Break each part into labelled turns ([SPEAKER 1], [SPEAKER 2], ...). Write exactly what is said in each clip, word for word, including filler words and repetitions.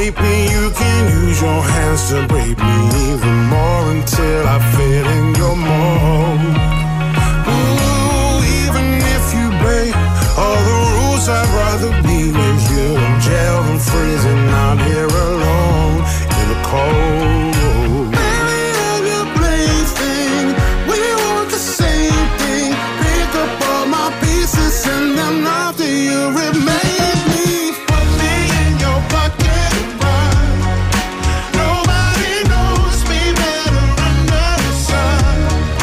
[SPEAKER 1] rape me, you can use your hands to break me even more until I fit in your mold. Ooh, even if you break all the rules, I'd rather be with you in jail than freezing out here alone in the cold. Send them after you remain me. Put me in your pocket and run. Nobody knows me better under the sun.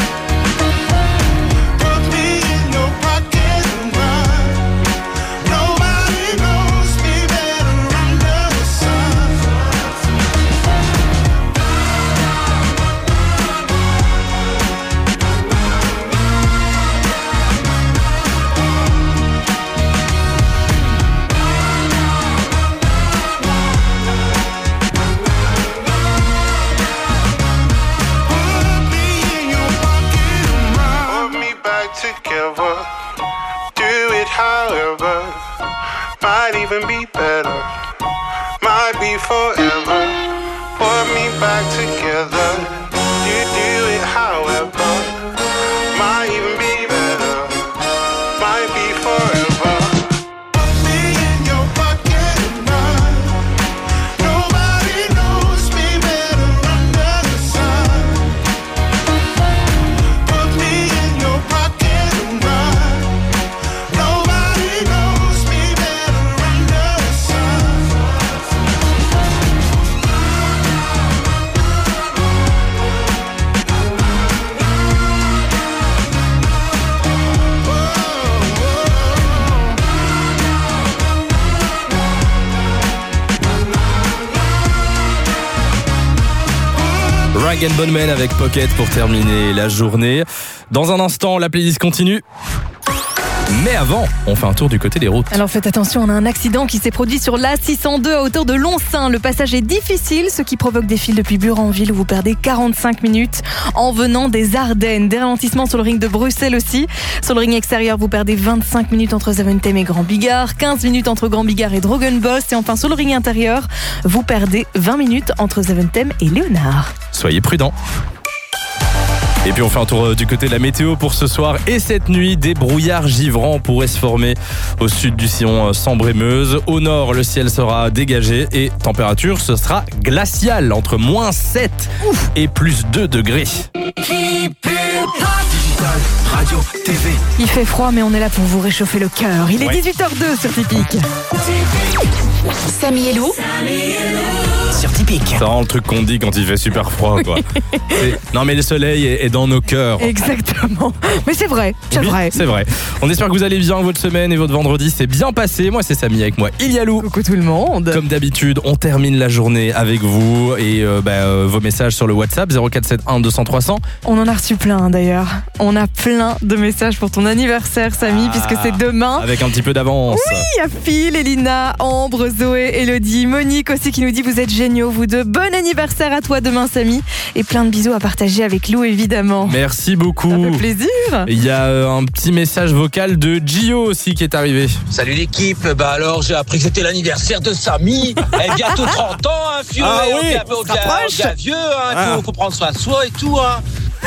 [SPEAKER 1] Put me in your pocket and run. Nobody knows me better under the sun. Together, do it however, might even be better, might be forever. Put me back together, you do it however, might even be better, might be forever. Put me in your pocket and run. Nobody knows me better under the sun. Put me in your pocket.
[SPEAKER 2] Rag and Bone Man avec Pocket pour terminer la journée. Dans un instant, la playlist continue. Mais avant, on fait un tour du côté des routes.
[SPEAKER 3] Alors faites attention, on a un accident qui s'est produit sur l'A six cent deux à hauteur de Longsin. Le passage est difficile, ce qui provoque des files depuis Buranville où vous perdez quarante-cinq minutes en venant des Ardennes. Des ralentissements sur le ring de Bruxelles aussi. Sur le ring extérieur, vous perdez vingt-cinq minutes entre Zaventem et Grand Bigard, quinze minutes entre Grand Bigard et Drogenbos. Et enfin, sur le ring intérieur, vous perdez vingt minutes entre Zaventem et Léonard.
[SPEAKER 2] Soyez prudents. Et puis on fait un tour du côté de la météo pour ce soir et cette nuit. Des brouillards givrants pourraient se former au sud du sillon Sambre-et-Meuse. Au nord, le ciel sera dégagé et température, ce sera glacial entre moins sept Ouf. Et plus deux degrés.
[SPEAKER 4] Radio, T V.
[SPEAKER 3] Il fait froid mais on est là pour vous réchauffer le cœur. Il est ouais. dix-huit heures deux sur Tipic.
[SPEAKER 5] Samy et Lou
[SPEAKER 4] sur Tipic.
[SPEAKER 2] Ça rend le truc qu'on dit quand il fait super froid, quoi. Non mais le soleil est dans nos cœurs.
[SPEAKER 3] Exactement. Mais c'est vrai, c'est
[SPEAKER 2] oui,
[SPEAKER 3] vrai.
[SPEAKER 2] C'est vrai. On espère que vous allez bien, votre semaine et votre vendredi s'est bien passé. Moi c'est Samy avec moi, il y a Lou.
[SPEAKER 3] Coucou tout le monde.
[SPEAKER 2] Comme d'habitude, on termine la journée avec vous et euh, bah, euh, vos messages sur le WhatsApp zéro quatre sept un deux cents trois cents.
[SPEAKER 3] On en a reçu plein d'ailleurs. On a plein de messages pour ton anniversaire, Samy, ah, puisque c'est demain.
[SPEAKER 2] Avec un petit peu d'avance.
[SPEAKER 3] Oui, il y a Phil, Elina, Ambre, Zoé, Elodie, Monique aussi qui nous dit vous êtes géniaux, vous deux. Bon anniversaire à toi demain, Samy. Et plein de bisous à partager avec Lou, évidemment.
[SPEAKER 2] Merci beaucoup.
[SPEAKER 3] Ça fait plaisir.
[SPEAKER 2] Il y a euh, un petit message vocal de Gio aussi qui est arrivé.
[SPEAKER 6] Salut l'équipe. Bah alors, j'ai appris que c'était l'anniversaire de Samy. Elle bientôt trente ans, hein, vieux.
[SPEAKER 2] Ah oui,
[SPEAKER 6] on est un peu vieux, hein.
[SPEAKER 2] Ah.
[SPEAKER 6] Faut, faut prendre soin de soi et tout, hein.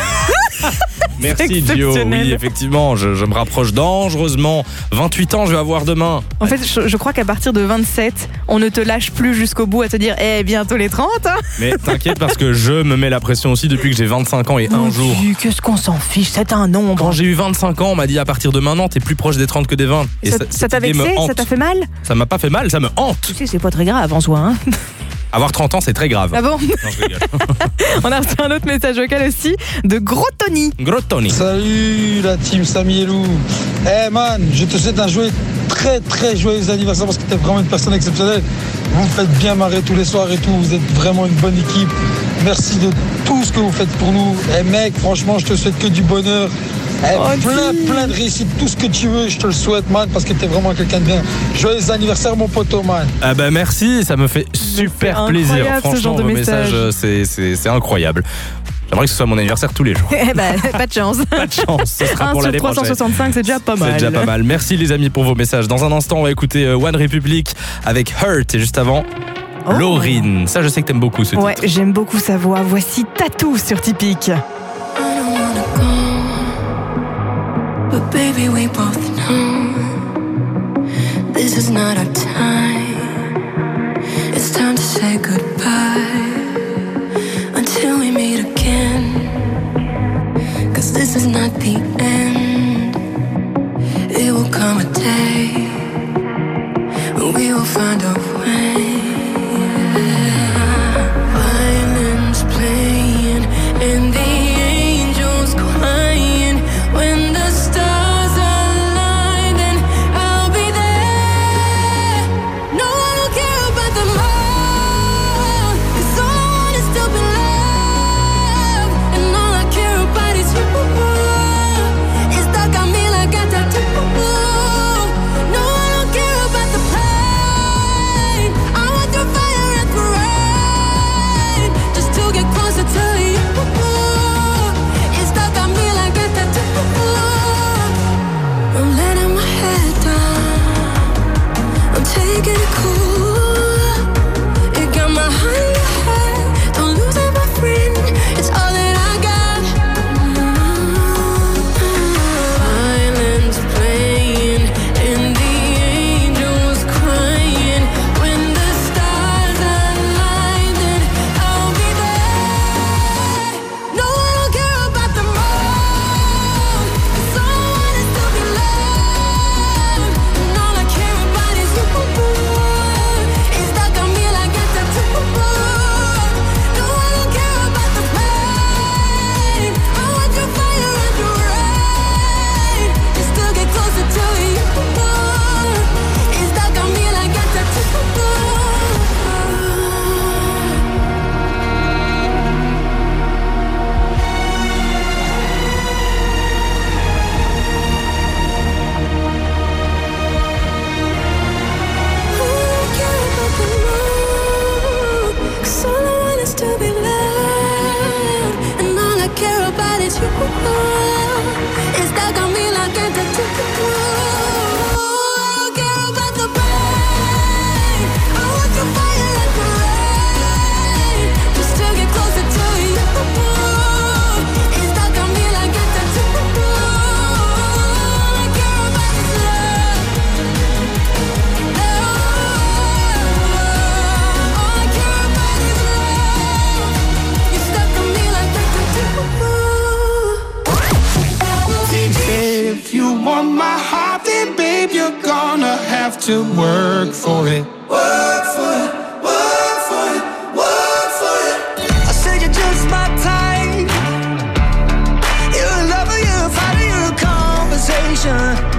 [SPEAKER 2] Merci Gio, oui effectivement, je, je me rapproche dangereusement. vingt-huit ans je vais avoir demain.
[SPEAKER 3] En fait je, je crois qu'à partir de vingt-sept, on ne te lâche plus jusqu'au bout à te dire eh bientôt les trente hein.
[SPEAKER 2] Mais t'inquiète parce que je me mets la pression aussi depuis que j'ai vingt-cinq ans et
[SPEAKER 3] Mon
[SPEAKER 2] un jour.
[SPEAKER 3] Dieu, qu'est-ce qu'on s'en fiche, c'est un nombre.
[SPEAKER 2] Quand j'ai eu vingt-cinq ans on m'a dit à partir de maintenant t'es plus proche des trente que des vingt.
[SPEAKER 3] Et ça, ça, ça t'a vexé, ça t'a fait mal?
[SPEAKER 2] Ça m'a pas fait mal, ça me hante.
[SPEAKER 3] Tu sais c'est pas très grave en soi hein.
[SPEAKER 2] Avoir trente ans, c'est très grave.
[SPEAKER 3] Ah bon?
[SPEAKER 2] Non, je rigole.
[SPEAKER 3] On a reçu un autre message vocal aussi de Gros Tony.
[SPEAKER 2] Gros Tony.
[SPEAKER 7] Salut la team Samy et Lou. Eh hey man, je te souhaite un joyeux, très très joyeux anniversaire parce que t'es vraiment une personne exceptionnelle. Vous me faites bien marrer tous les soirs et tout. Vous êtes vraiment une bonne équipe. Merci de tout ce que vous faites pour nous. Eh hey mec, franchement, je te souhaite que du bonheur. Eh, oh, plein, dis. plein de réussite, tout ce que tu veux, je te le souhaite, man, parce que t'es vraiment quelqu'un de bien. Joyeux anniversaire, mon poteau, man.
[SPEAKER 2] Ah bah merci, ça me fait super plaisir. Franchement,
[SPEAKER 3] ce genre de
[SPEAKER 2] vos
[SPEAKER 3] message.
[SPEAKER 2] messages, c'est, c'est, c'est incroyable. J'aimerais que ce soit mon anniversaire tous les jours.
[SPEAKER 3] Eh ben, pas de chance.
[SPEAKER 2] Pas de chance, ce sera pour l'année prochaine.
[SPEAKER 3] trois cent soixante-cinq, c'est déjà pas mal.
[SPEAKER 2] C'est déjà pas mal. Merci les amis pour vos messages. Dans un instant, on va écouter One Republic avec Hurt. Et juste avant,
[SPEAKER 3] Oh.
[SPEAKER 2] Lauryn. Ça, je sais que t'aimes beaucoup ce
[SPEAKER 3] Ouais,
[SPEAKER 2] titre.
[SPEAKER 3] j'aime beaucoup sa voix. Voici Tattoo sur Typique.
[SPEAKER 5] But baby, we both know this is not our time. It's time to say goodbye until we meet again. Cause this is not the end. It will come a day when we will find a way. Violins playing and the angels crying. When the stars align, then I'll be there. No, I don't care about the moon, 'cause all I want is to be loved, and all I care about is you. It's stuck on me like a tattoo. No, I don't care about the pain. I want through fire and through rain, just to get closer to you. It's stuck on me like a tattoo. I'm letting my head down, I'm taking it cool. It got my heart in your head, don't lose it, my friend. It's all that I got. Violins playing and the angels crying. When the stars align, then I'll be there. No, I don't care about the moon, 'cause all I want is to be loved, and all I care about is you. It's stuck on me like a tattoo. No, I don't care about the pain. I want your fire and your rain, just to get closer to you. It's stuck on me like a tattoo. Cause all I want is to be loved, and all I care about is you. It's stuck on me like a tattoo. I don't care about the pain. I want your fire and the rain, just to get closer to you. It's stuck on me like a tattoo. All I care about is love. All I care about is love. You're stuck on me like a tattoo.
[SPEAKER 1] If you want my heart, then babe, you're gonna have to work for it. Work for it, work for it, work for it.
[SPEAKER 4] I said you're just my type. You're a lover, you're a fighter, you're a conversation.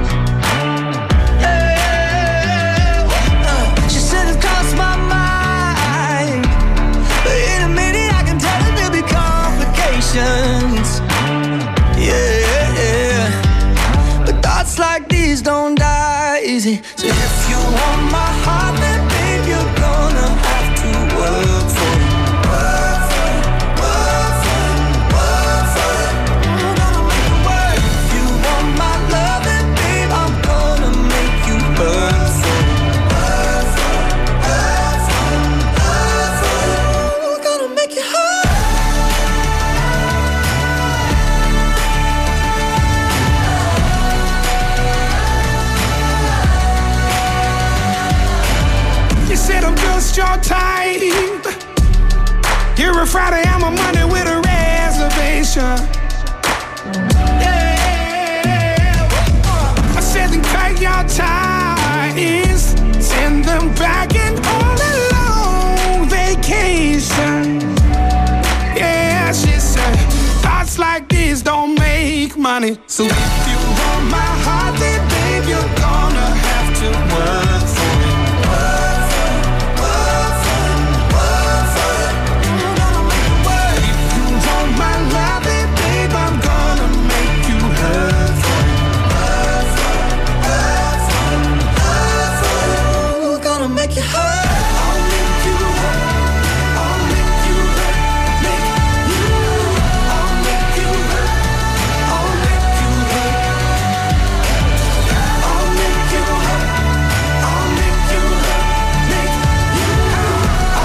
[SPEAKER 4] Yeah. Uh, she said it crossed my mind, but in a minute I can tell that there'll be complications. Yeah, yeah. But thoughts like these don't die easy. So if you want my heart, then babe, you're gonna have to work for it. Work for it, work for it, work for it. I'm gonna make it work. If you want my love, then babe, I'm gonna make you work for it. Work for it, work for it, work for it. I'm gonna make you hurt.
[SPEAKER 1] You said I'm just your type. You're a Friday, I'm a Monday with a reservation. Yeah. I said then cut your ties, send them back and on a long vacation. Yeah, she said thoughts like this don't make money. So if you want my heart, then babe, you're gonna have to work for it. Work for it, work for it, work for it. I'm gonna make it work. If you want my love, then babe, I'm gonna make you hurt for it. Work for it, work for it, work for it.
[SPEAKER 4] I'm gonna make you hurt.
[SPEAKER 1] I'll make you hurt. I'll make you hurt. Make you hurt. I'll make you hurt. I'll make you hurt. I'll make you hurt. I'll make you hurt. Make you hurt.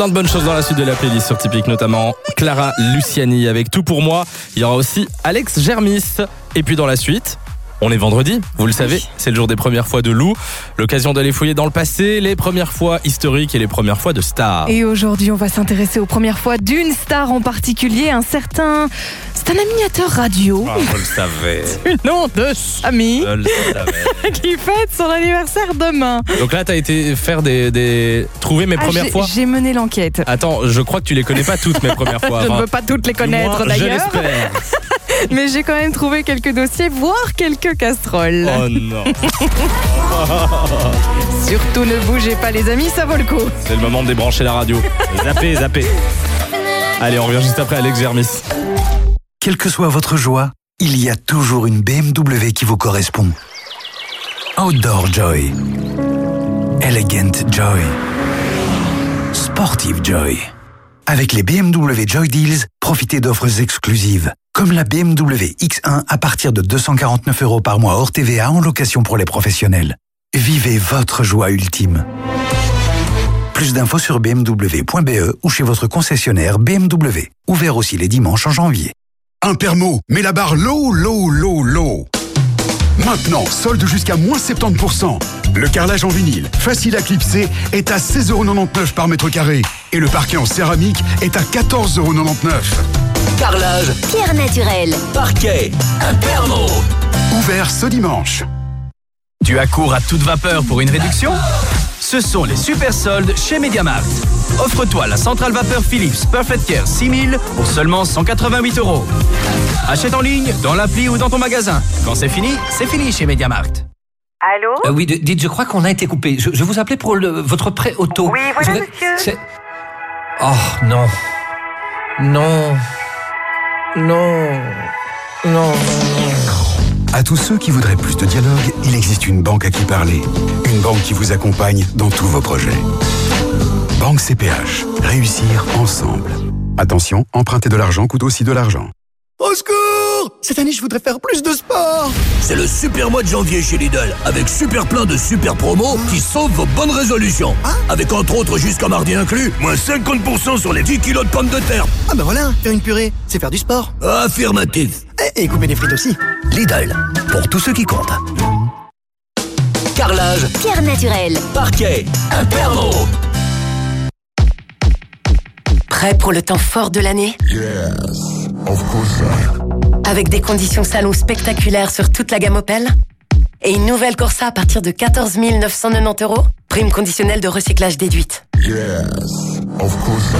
[SPEAKER 2] Plein de bonnes choses dans la suite de la playlist sur Typique, notamment Clara Luciani avec Tout pour moi. Il y aura aussi Alex Germis. Et puis dans la suite, on est vendredi, vous le savez, c'est le jour des premières fois de Lou. L'occasion d'aller fouiller dans le passé, les premières fois historiques et les premières fois de stars.
[SPEAKER 3] Et aujourd'hui, on va s'intéresser aux premières fois d'une star en particulier, un certain... C'est un animateur radio.
[SPEAKER 2] Ah, je le savais.
[SPEAKER 3] Du nom de Samy.
[SPEAKER 2] Je le savais.
[SPEAKER 3] Qui fête son anniversaire demain.
[SPEAKER 2] Donc là, t'as été faire des... des... trouver mes
[SPEAKER 3] Ah,
[SPEAKER 2] premières
[SPEAKER 3] j'ai,
[SPEAKER 2] fois.
[SPEAKER 3] J'ai mené l'enquête.
[SPEAKER 2] Attends, je crois que tu les connais pas toutes, mes premières fois.
[SPEAKER 3] Je
[SPEAKER 2] Enfin,
[SPEAKER 3] ne veux pas toutes les connaître
[SPEAKER 2] moi,
[SPEAKER 3] d'ailleurs.
[SPEAKER 2] Je l'espère.
[SPEAKER 3] Mais j'ai quand même trouvé quelques dossiers, voire quelques casseroles.
[SPEAKER 2] Oh non.
[SPEAKER 3] Surtout ne bougez pas les amis, ça vaut le coup.
[SPEAKER 2] C'est le moment de débrancher la radio. Zappez, zappez. Allez, on revient juste après Alex Germis.
[SPEAKER 8] Quelle que soit votre joie, il y a toujours une B M W qui vous correspond. Outdoor Joy, Elegant Joy, Sportive Joy. Avec les B M W Joy Deals, profitez d'offres exclusives, comme la B M W X un à partir de deux cent quarante-neuf euros par mois hors T V A en location pour les professionnels. Vivez votre joie ultime. Plus d'infos sur b m w point b e ou chez votre concessionnaire B M W. Ouvert aussi les dimanches en janvier.
[SPEAKER 9] Impermo, met la barre low, low, low, low. Maintenant, solde jusqu'à moins soixante-dix pour cent. Le carrelage en vinyle, facile à clipser, est à seize euros quatre-vingt-dix-neuf par mètre carré. Et le parquet en céramique est à quatorze euros quatre-vingt-dix-neuf.
[SPEAKER 10] Carrelage, pierre naturelle, parquet, Impermo.
[SPEAKER 9] Ouvert ce dimanche.
[SPEAKER 11] Tu accours à toute vapeur pour une réduction ? Ce sont les super soldes chez Mediamarkt. Offre-toi la centrale vapeur Philips Perfect Care six mille pour seulement cent quatre-vingt-huit euros. Achète en ligne, dans l'appli ou dans ton magasin. Quand c'est fini, c'est fini chez Mediamarkt.
[SPEAKER 12] Allô
[SPEAKER 13] euh, Oui, d- dites, je crois qu'on a été coupé. Je, je vous appelais pour le, votre prêt auto.
[SPEAKER 12] Oui, voilà,
[SPEAKER 13] Vous-
[SPEAKER 12] monsieur.
[SPEAKER 13] c'est- Oh, non. Non. Non. Non.
[SPEAKER 9] À tous ceux qui voudraient plus de dialogue, il existe une banque à qui parler. Une banque qui vous accompagne dans tous vos projets. Banque C P H. Réussir ensemble. Attention, emprunter de l'argent coûte aussi de l'argent.
[SPEAKER 14] Au secours! Cette année, je voudrais faire plus de sport!
[SPEAKER 15] C'est le super mois de janvier chez Lidl, avec super plein de super promos qui sauvent vos bonnes résolutions.
[SPEAKER 14] Hein?
[SPEAKER 15] Avec entre autres jusqu'à mardi inclus, moins cinquante pour cent sur les dix kilos de pommes de terre.
[SPEAKER 14] Ah bah voilà, faire une purée, c'est faire du sport.
[SPEAKER 15] Affirmatif.
[SPEAKER 14] Et, et couper des frites aussi.
[SPEAKER 15] Lidl, pour tous ceux qui comptent.
[SPEAKER 10] Carrelage, pierre naturelle,
[SPEAKER 15] Parquet, Impermo.
[SPEAKER 16] Prêt pour le temps fort de l'année?
[SPEAKER 1] Yes, of course.
[SPEAKER 16] Avec des conditions salon spectaculaires sur toute la gamme Opel? Et une nouvelle Corsa à partir de quatorze mille neuf cent quatre-vingt-dix euros? Prime conditionnelle de recyclage déduite.
[SPEAKER 1] Yes, of course.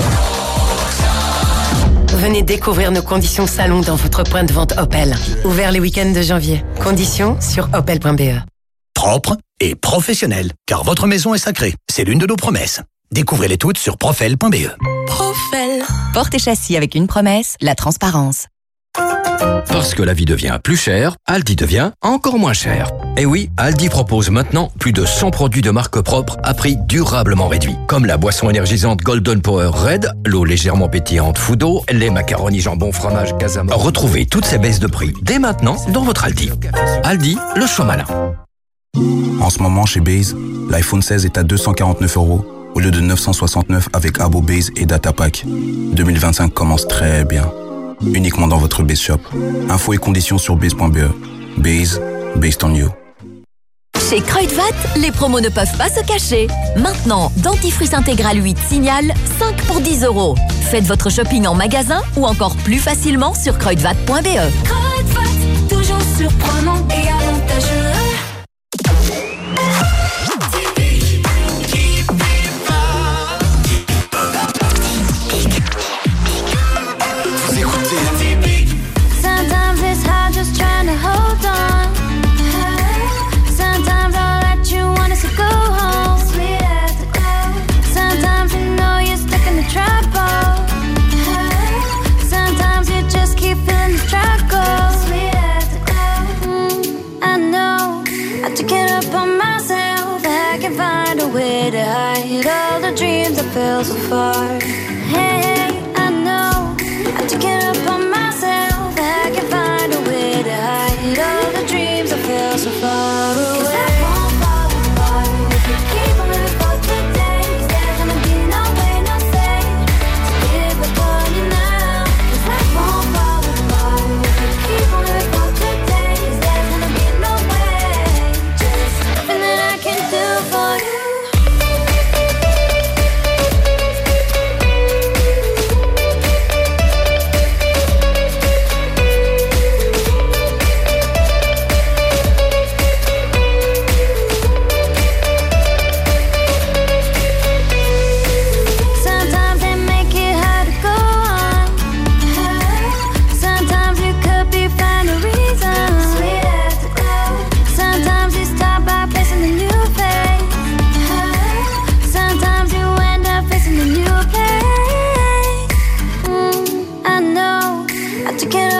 [SPEAKER 16] Venez découvrir nos conditions salon dans votre point de vente Opel. Ouvert les week-ends de janvier. Conditions sur opel point b e.
[SPEAKER 15] Propre et professionnel, car votre maison est sacrée. C'est l'une de nos promesses. Découvrez-les toutes sur profel point b e.
[SPEAKER 17] Profel. Porte et châssis avec une promesse, la transparence.
[SPEAKER 18] Parce que la vie devient plus chère, Aldi devient encore moins cher. Et oui, Aldi propose maintenant plus de cent produits de marque propre à prix durablement réduit. Comme la boisson énergisante Golden Power Red, l'eau légèrement pétillante Foudo, les macaronis jambon fromage Casamo. Retrouvez toutes ces baisses de prix dès maintenant dans votre Aldi. Aldi, le choix malin.
[SPEAKER 19] En ce moment, chez Base, l'iPhone seize est à deux cent quarante-neuf euros au lieu de neuf cent soixante-neuf avec Abo Base et Data Pack. deux mille vingt-cinq commence très bien. Uniquement dans votre Base Shop. Infos et conditions sur base point b e. Base, based on you.
[SPEAKER 17] Chez Kruidvat, les promos ne peuvent pas se cacher. Maintenant, dentifrice intégral huit Signal, cinq pour dix euros. Faites votre shopping en magasin ou encore plus facilement sur kruidvat point b e.
[SPEAKER 5] Kruidvat, toujours surprenant et avantageux. Sometimes it's hard just trying to hold on. Sometimes all that you want is to go home. Sometimes you know you're stuck in the trouble. Sometimes you just keep feeling the struggle. Mm, I know I have to get up on myself. I can find a way to hide all the dreams that fell so far. Hey, I know I have to get up on myself. I can find a way to hide all the dreams that fell so far away. 'Cause I won't fall apart if you keep on living for today. 'Cause there's gonna be no way, no say.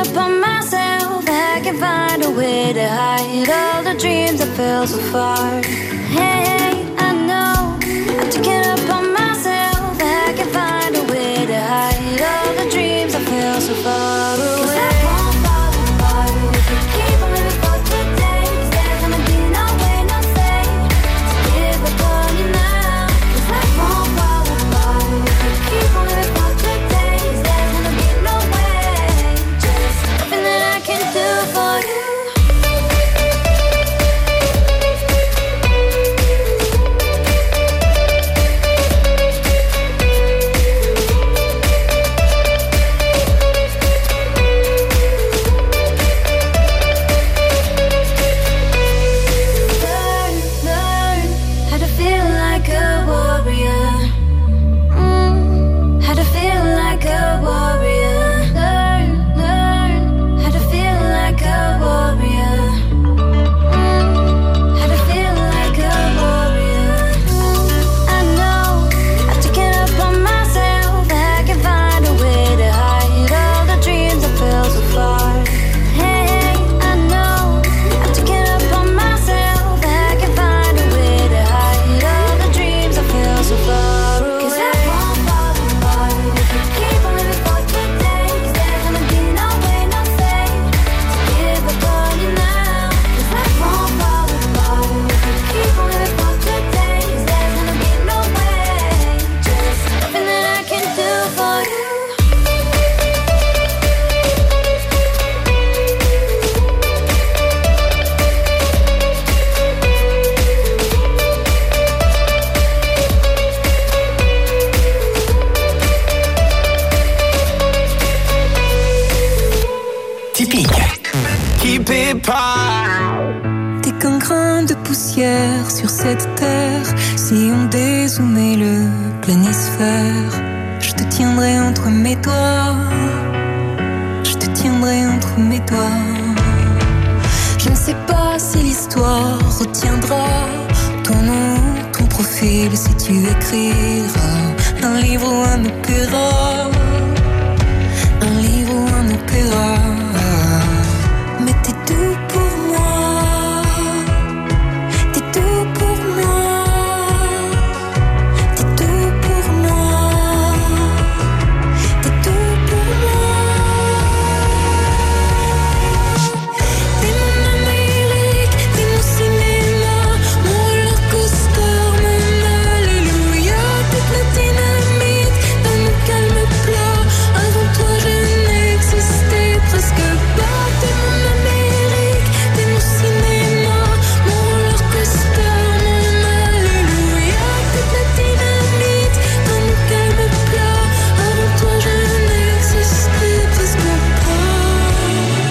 [SPEAKER 5] up on myself, I can find a way to hide all the dreams I felt so far. Hey, I know I took it up on myself, I can find a way to hide all the dreams I felt so far away. 'Cause I won't fall apart if we keep on living for today. 'Cause there's gonna be no way, no say to give up on you now. 'Cause I won't fall apart if we keep on living for today. 'Cause there's gonna be no way, just nothing that I can do for you.
[SPEAKER 12] T'es qu'un grain de poussière sur cette terre. Si on dézoomait le planisphère, je te tiendrai entre mes doigts. Je te tiendrai entre mes doigts. Je ne sais pas si l'histoire retiendra ton nom, ton profil, si tu écriras un livre ou un opéra. Un livre ou un opéra. Mais t'es tout pour moi. T'es tout pour moi. T'es tout pour moi. T'es tout pour moi. T'es mon Amérique, t'es mon cinéma, mon roller coaster, mon alléluia. T'es la dynamite dans mon calme plat. Avant toi je n'existais presque pas. T'es mon Amérique, t'es mon cinéma, mon roller coaster, mon alléluia. T'es la dynamite dans mon calme plat. Avant toi je n'existais presque pas.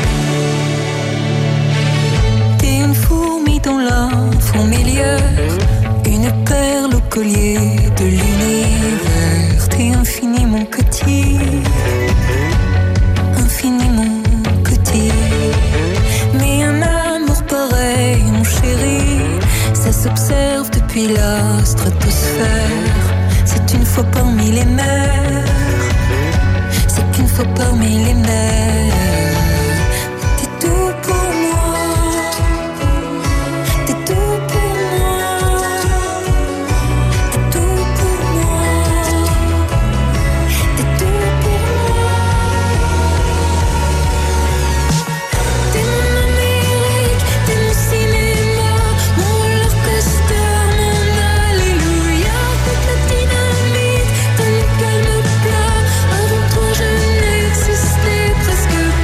[SPEAKER 12] T'es une fourmi dans la fourmilière, une perle au collier de l'univers. T'es infiniment petit, infiniment petit. Mais un amour pareil, mon chéri, ça s'observe depuis la stratosphère. C'est une fois parmi les mers, c'est qu'une fois parmi les mers. T'es tout pour moi, t'es tout pour moi, t'es tout pour moi, t'es tout pour moi. T'es mon Amérique, t'es mon cinéma, mon roller coaster, mon alléluia. T'es la dynamite dans mon calme plat. Avant toi je n'existais presque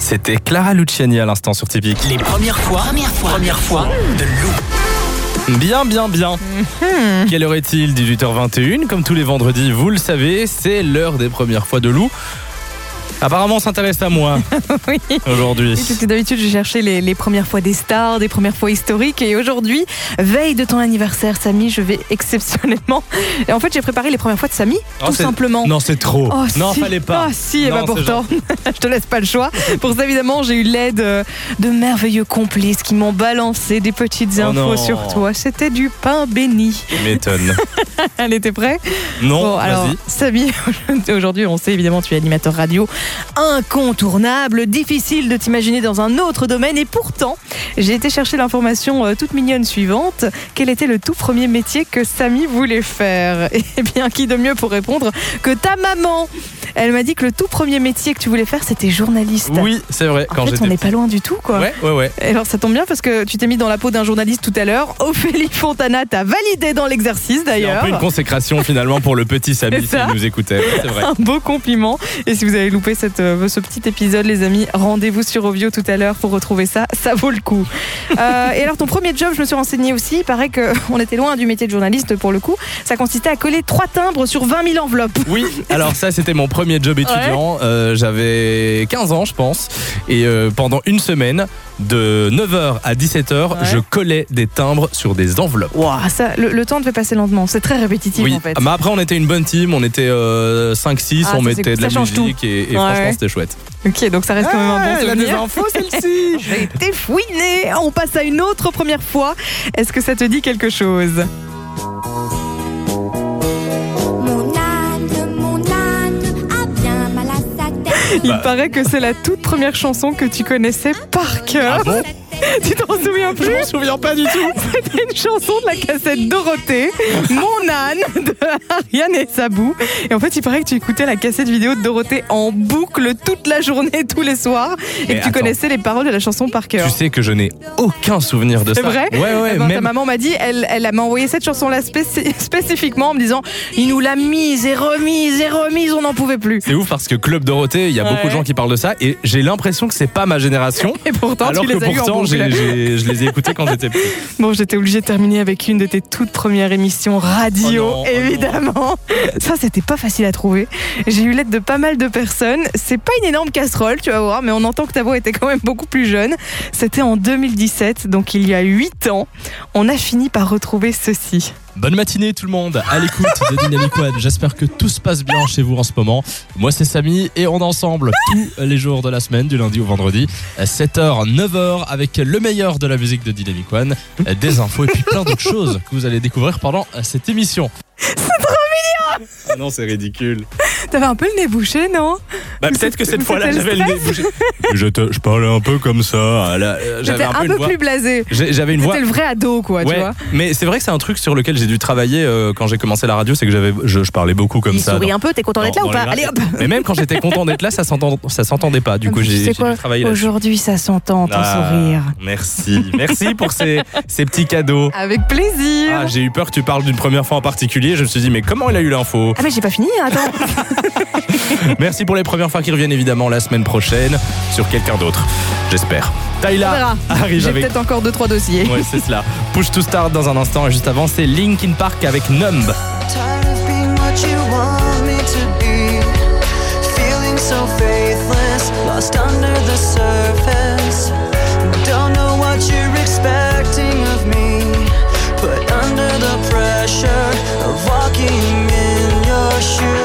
[SPEAKER 2] C'était Clara Luciani à l'instant sur Typique.
[SPEAKER 11] Les premières fois, première fois, première fois de Lou.
[SPEAKER 2] Bien, bien, bien.
[SPEAKER 3] Mm-hmm.
[SPEAKER 2] Quelle heure est-il ? dix-huit heures vingt et une. Comme tous les vendredis, vous le savez, c'est l'heure des premières fois de Lou. Apparemment, on s'intéresse à moi
[SPEAKER 3] oui.
[SPEAKER 2] aujourd'hui.
[SPEAKER 3] Oui, parce que d'habitude, j'ai cherché les, les premières fois des stars, des premières fois historiques. Et aujourd'hui, veille de ton anniversaire, Samy, je vais exceptionnellement... Et en fait, j'ai préparé les premières fois de Samy,
[SPEAKER 2] Oh,
[SPEAKER 3] tout
[SPEAKER 2] c'est-
[SPEAKER 3] simplement.
[SPEAKER 2] Non, c'est trop.
[SPEAKER 3] Oh,
[SPEAKER 2] non,
[SPEAKER 3] si.
[SPEAKER 2] fallait pas.
[SPEAKER 3] Ah si, et
[SPEAKER 2] Non,
[SPEAKER 3] bah
[SPEAKER 2] c'est
[SPEAKER 3] pourtant, je te laisse pas le choix. Pour ça, évidemment, j'ai eu l'aide euh, de merveilleux complices qui m'ont balancé des petites
[SPEAKER 2] Oh
[SPEAKER 3] infos
[SPEAKER 2] non.
[SPEAKER 3] sur toi. C'était du pain béni.
[SPEAKER 2] Tu m'étonnes.
[SPEAKER 3] Elle était prête ?
[SPEAKER 2] Non,
[SPEAKER 3] Bon, alors,
[SPEAKER 2] vas-y.
[SPEAKER 3] Samy, aujourd'hui, on sait évidemment, tu es animateur radio incontournable, difficile de t'imaginer dans un autre domaine. Et pourtant, j'ai été chercher l'information euh, toute mignonne suivante. Quel était le tout premier métier que Samy voulait faire ? Eh bien, qui de mieux pour répondre que ta maman ? Elle m'a dit que le tout premier métier que tu voulais faire, c'était journaliste.
[SPEAKER 2] Oui, c'est vrai.
[SPEAKER 3] En
[SPEAKER 2] Quand
[SPEAKER 3] fait,
[SPEAKER 2] j'étais
[SPEAKER 3] on n'est
[SPEAKER 2] petit.
[SPEAKER 3] pas loin du tout, quoi.
[SPEAKER 2] Ouais, ouais, ouais.
[SPEAKER 3] Et alors, ça tombe bien parce que tu t'es mis dans la peau d'un journaliste tout à l'heure. Ophélie Fontana t'a validé dans l'exercice,
[SPEAKER 2] C'est un
[SPEAKER 3] d'ailleurs.
[SPEAKER 2] peu une consécration finalement pour le petit Samy
[SPEAKER 3] C'est ça.
[SPEAKER 2] s'il nous écoutait. C'est vrai.
[SPEAKER 3] Un beau compliment. Et si vous avez loupé cette, euh, ce petit épisode, les amis, rendez-vous sur Ovio tout à l'heure pour retrouver ça. Ça vaut le coup. Euh, et alors, ton premier job, je me suis renseignée aussi. Il paraît qu'on était loin du métier de journaliste pour le coup. Ça consistait à coller trois timbres sur vingt mille enveloppes.
[SPEAKER 2] Oui, alors ça c'était mon premier job étudiant. Euh, j'avais quinze ans je pense. Et euh, pendant une semaine, de neuf heures à dix-sept heures,
[SPEAKER 3] Ouais.
[SPEAKER 2] je collais des timbres sur des enveloppes.
[SPEAKER 3] Ouah, ça, le, le temps devait passer lentement. C'est très répétitif
[SPEAKER 2] Oui,
[SPEAKER 3] en fait.
[SPEAKER 2] mais après on était une bonne team, on était euh, cinq six,
[SPEAKER 3] Ah,
[SPEAKER 2] on
[SPEAKER 3] ça,
[SPEAKER 2] mettait
[SPEAKER 3] c'est-
[SPEAKER 2] de la
[SPEAKER 3] ça change
[SPEAKER 2] musique et, et
[SPEAKER 3] Ouais.
[SPEAKER 2] franchement c'était chouette.
[SPEAKER 3] Ok, donc ça reste quand même un bon
[SPEAKER 2] Ah, elle a
[SPEAKER 3] souvenir.
[SPEAKER 2] des infos, celle-ci.
[SPEAKER 3] J'ai été fouinée. On passe à une autre première fois. Est-ce que ça te dit quelque chose ?
[SPEAKER 5] Mon âne, mon âne a bien mal à sa tête.
[SPEAKER 3] Il
[SPEAKER 2] Bah.
[SPEAKER 3] paraît que c'est la toute première chanson que tu connaissais par cœur.
[SPEAKER 2] Ah bon ?
[SPEAKER 3] Tu t'en souviens plus ?
[SPEAKER 2] Je m'en souviens pas du tout.
[SPEAKER 3] C'était une chanson de la cassette Dorothée, Mon âne, de Ariane et Sabou. Et en fait, il paraît que tu écoutais la cassette vidéo de Dorothée en boucle toute la journée, tous les soirs, et
[SPEAKER 2] Mais
[SPEAKER 3] que tu
[SPEAKER 2] attends.
[SPEAKER 3] connaissais les paroles de la chanson par cœur.
[SPEAKER 2] Tu sais que je n'ai aucun souvenir de
[SPEAKER 3] C'est
[SPEAKER 2] ça.
[SPEAKER 3] vrai?
[SPEAKER 2] Ouais, ouais,
[SPEAKER 3] Eh ben, Ta
[SPEAKER 2] même.
[SPEAKER 3] maman m'a dit, elle, elle m'a envoyé cette chanson-là spéci- spécifiquement en me disant, il nous l'a mise et remise et remise, on n'en pouvait plus.
[SPEAKER 2] C'est ouf parce que Club Dorothée, il y a
[SPEAKER 3] Ouais.
[SPEAKER 2] beaucoup de gens qui parlent de ça et j'ai l'impression que c'est pas ma génération.
[SPEAKER 3] Et pourtant,
[SPEAKER 2] alors
[SPEAKER 3] tu les
[SPEAKER 2] que
[SPEAKER 3] as eu en
[SPEAKER 2] pourtant,
[SPEAKER 3] boucle.
[SPEAKER 2] j'ai- j'ai- je les ai écoutés quand j'étais petit.
[SPEAKER 3] Bon, j'étais obligée de terminer avec une de tes toutes premières émissions radio,
[SPEAKER 2] Oh non, oh
[SPEAKER 3] évidemment. Ça, c'était pas facile à trouver. J'ai eu l'aide de pas mal de personnes. C'est pas une énorme casserole, tu vas voir, mais on entend que ta voix était quand même beaucoup plus jeune. C'était en deux mille dix-sept, donc il y a huit ans. On a fini par retrouver ceci.
[SPEAKER 20] Bonne matinée tout le monde, à l'écoute de Dynamic One. J'espère que tout se passe bien chez vous en ce moment. Moi c'est Samy et on est ensemble tous les jours de la semaine, du lundi au vendredi, sept heures, neuf heures, avec le meilleur de la musique de Dynamic One, des infos et puis plein d'autres choses que vous allez découvrir pendant cette émission.
[SPEAKER 3] C'est trop mignon!
[SPEAKER 2] Ah non, c'est ridicule.
[SPEAKER 3] T'avais un peu le nez bouché, non?
[SPEAKER 2] Bah, peut-être que cette
[SPEAKER 3] Ou
[SPEAKER 2] fois-là,
[SPEAKER 3] c'était
[SPEAKER 2] j'avais le nez
[SPEAKER 3] stress?
[SPEAKER 2] bouché. Je, te, je parlais un peu comme ça. Là, euh,
[SPEAKER 3] J'étais
[SPEAKER 2] j'avais
[SPEAKER 3] un,
[SPEAKER 2] un peu,
[SPEAKER 3] peu
[SPEAKER 2] une voix.
[SPEAKER 3] plus blasé.
[SPEAKER 2] J'ai- J'avais une voix.
[SPEAKER 3] C'était le vrai ado, quoi, tu
[SPEAKER 2] Ouais,
[SPEAKER 3] vois.
[SPEAKER 2] mais c'est vrai que c'est un truc sur lequel j'ai dû travailler euh, quand j'ai commencé la radio, c'est que j'avais, je, je parlais beaucoup comme
[SPEAKER 3] Il
[SPEAKER 2] ça.
[SPEAKER 3] sourit
[SPEAKER 2] dans-
[SPEAKER 3] un peu, t'es content d'être là
[SPEAKER 2] dans-
[SPEAKER 3] ou
[SPEAKER 2] dans
[SPEAKER 3] pas?
[SPEAKER 2] les
[SPEAKER 3] Allez hop!
[SPEAKER 2] Mais même quand j'étais content d'être là, ça s'entend, ça s'entendait pas. Du coup,
[SPEAKER 3] Tu
[SPEAKER 2] j'ai,
[SPEAKER 3] sais
[SPEAKER 2] j'ai
[SPEAKER 3] quoi
[SPEAKER 2] dû travailler là.
[SPEAKER 3] Aujourd'hui, ça s'entend, ton
[SPEAKER 2] Ah,
[SPEAKER 3] sourire.
[SPEAKER 2] Merci, merci pour ces, ces petits cadeaux.
[SPEAKER 3] Avec plaisir.
[SPEAKER 2] Ah, j'ai eu peur que tu parles d'une première fois en particulier. Je me suis dit, mais comment il a eu l'info?
[SPEAKER 3] Ah mais j'ai pas fini, attends.
[SPEAKER 2] Merci pour les premières fois qui reviennent évidemment la semaine prochaine sur quelqu'un d'autre. J'espère.
[SPEAKER 3] On
[SPEAKER 2] Tyla
[SPEAKER 3] verra.
[SPEAKER 2] arrive
[SPEAKER 3] J'ai
[SPEAKER 2] avec.
[SPEAKER 3] peut-être encore deux trois dossiers.
[SPEAKER 2] Ouais, c'est cela. Push to start dans un instant et juste avant, c'est Linkin Park avec Numb.
[SPEAKER 4] Tired of being what you want me to be. Feeling so faithless, lost under the surface. Don't know what you're expecting of me. Put under the pressure of walking in your shoes.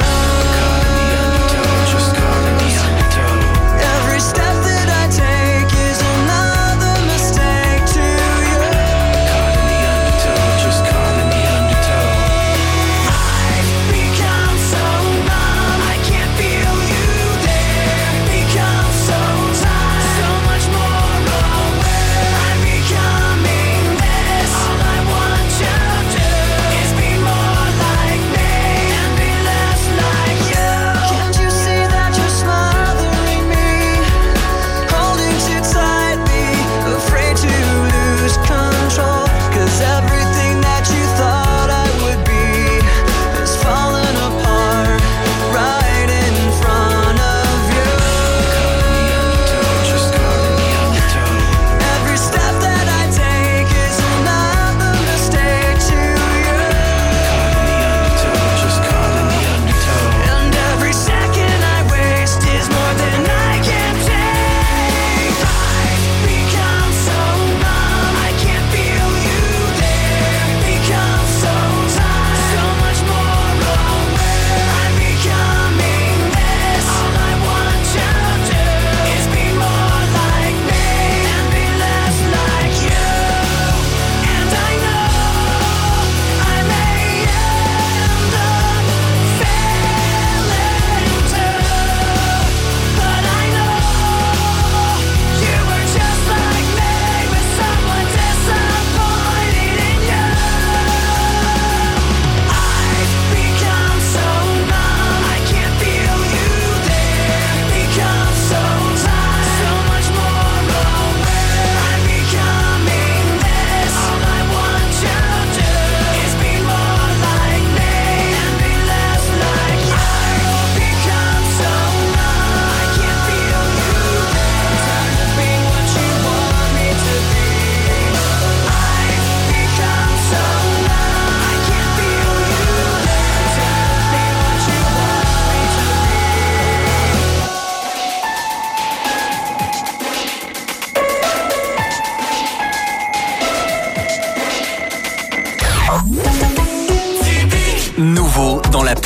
[SPEAKER 4] Every step that I take is another mistake to you.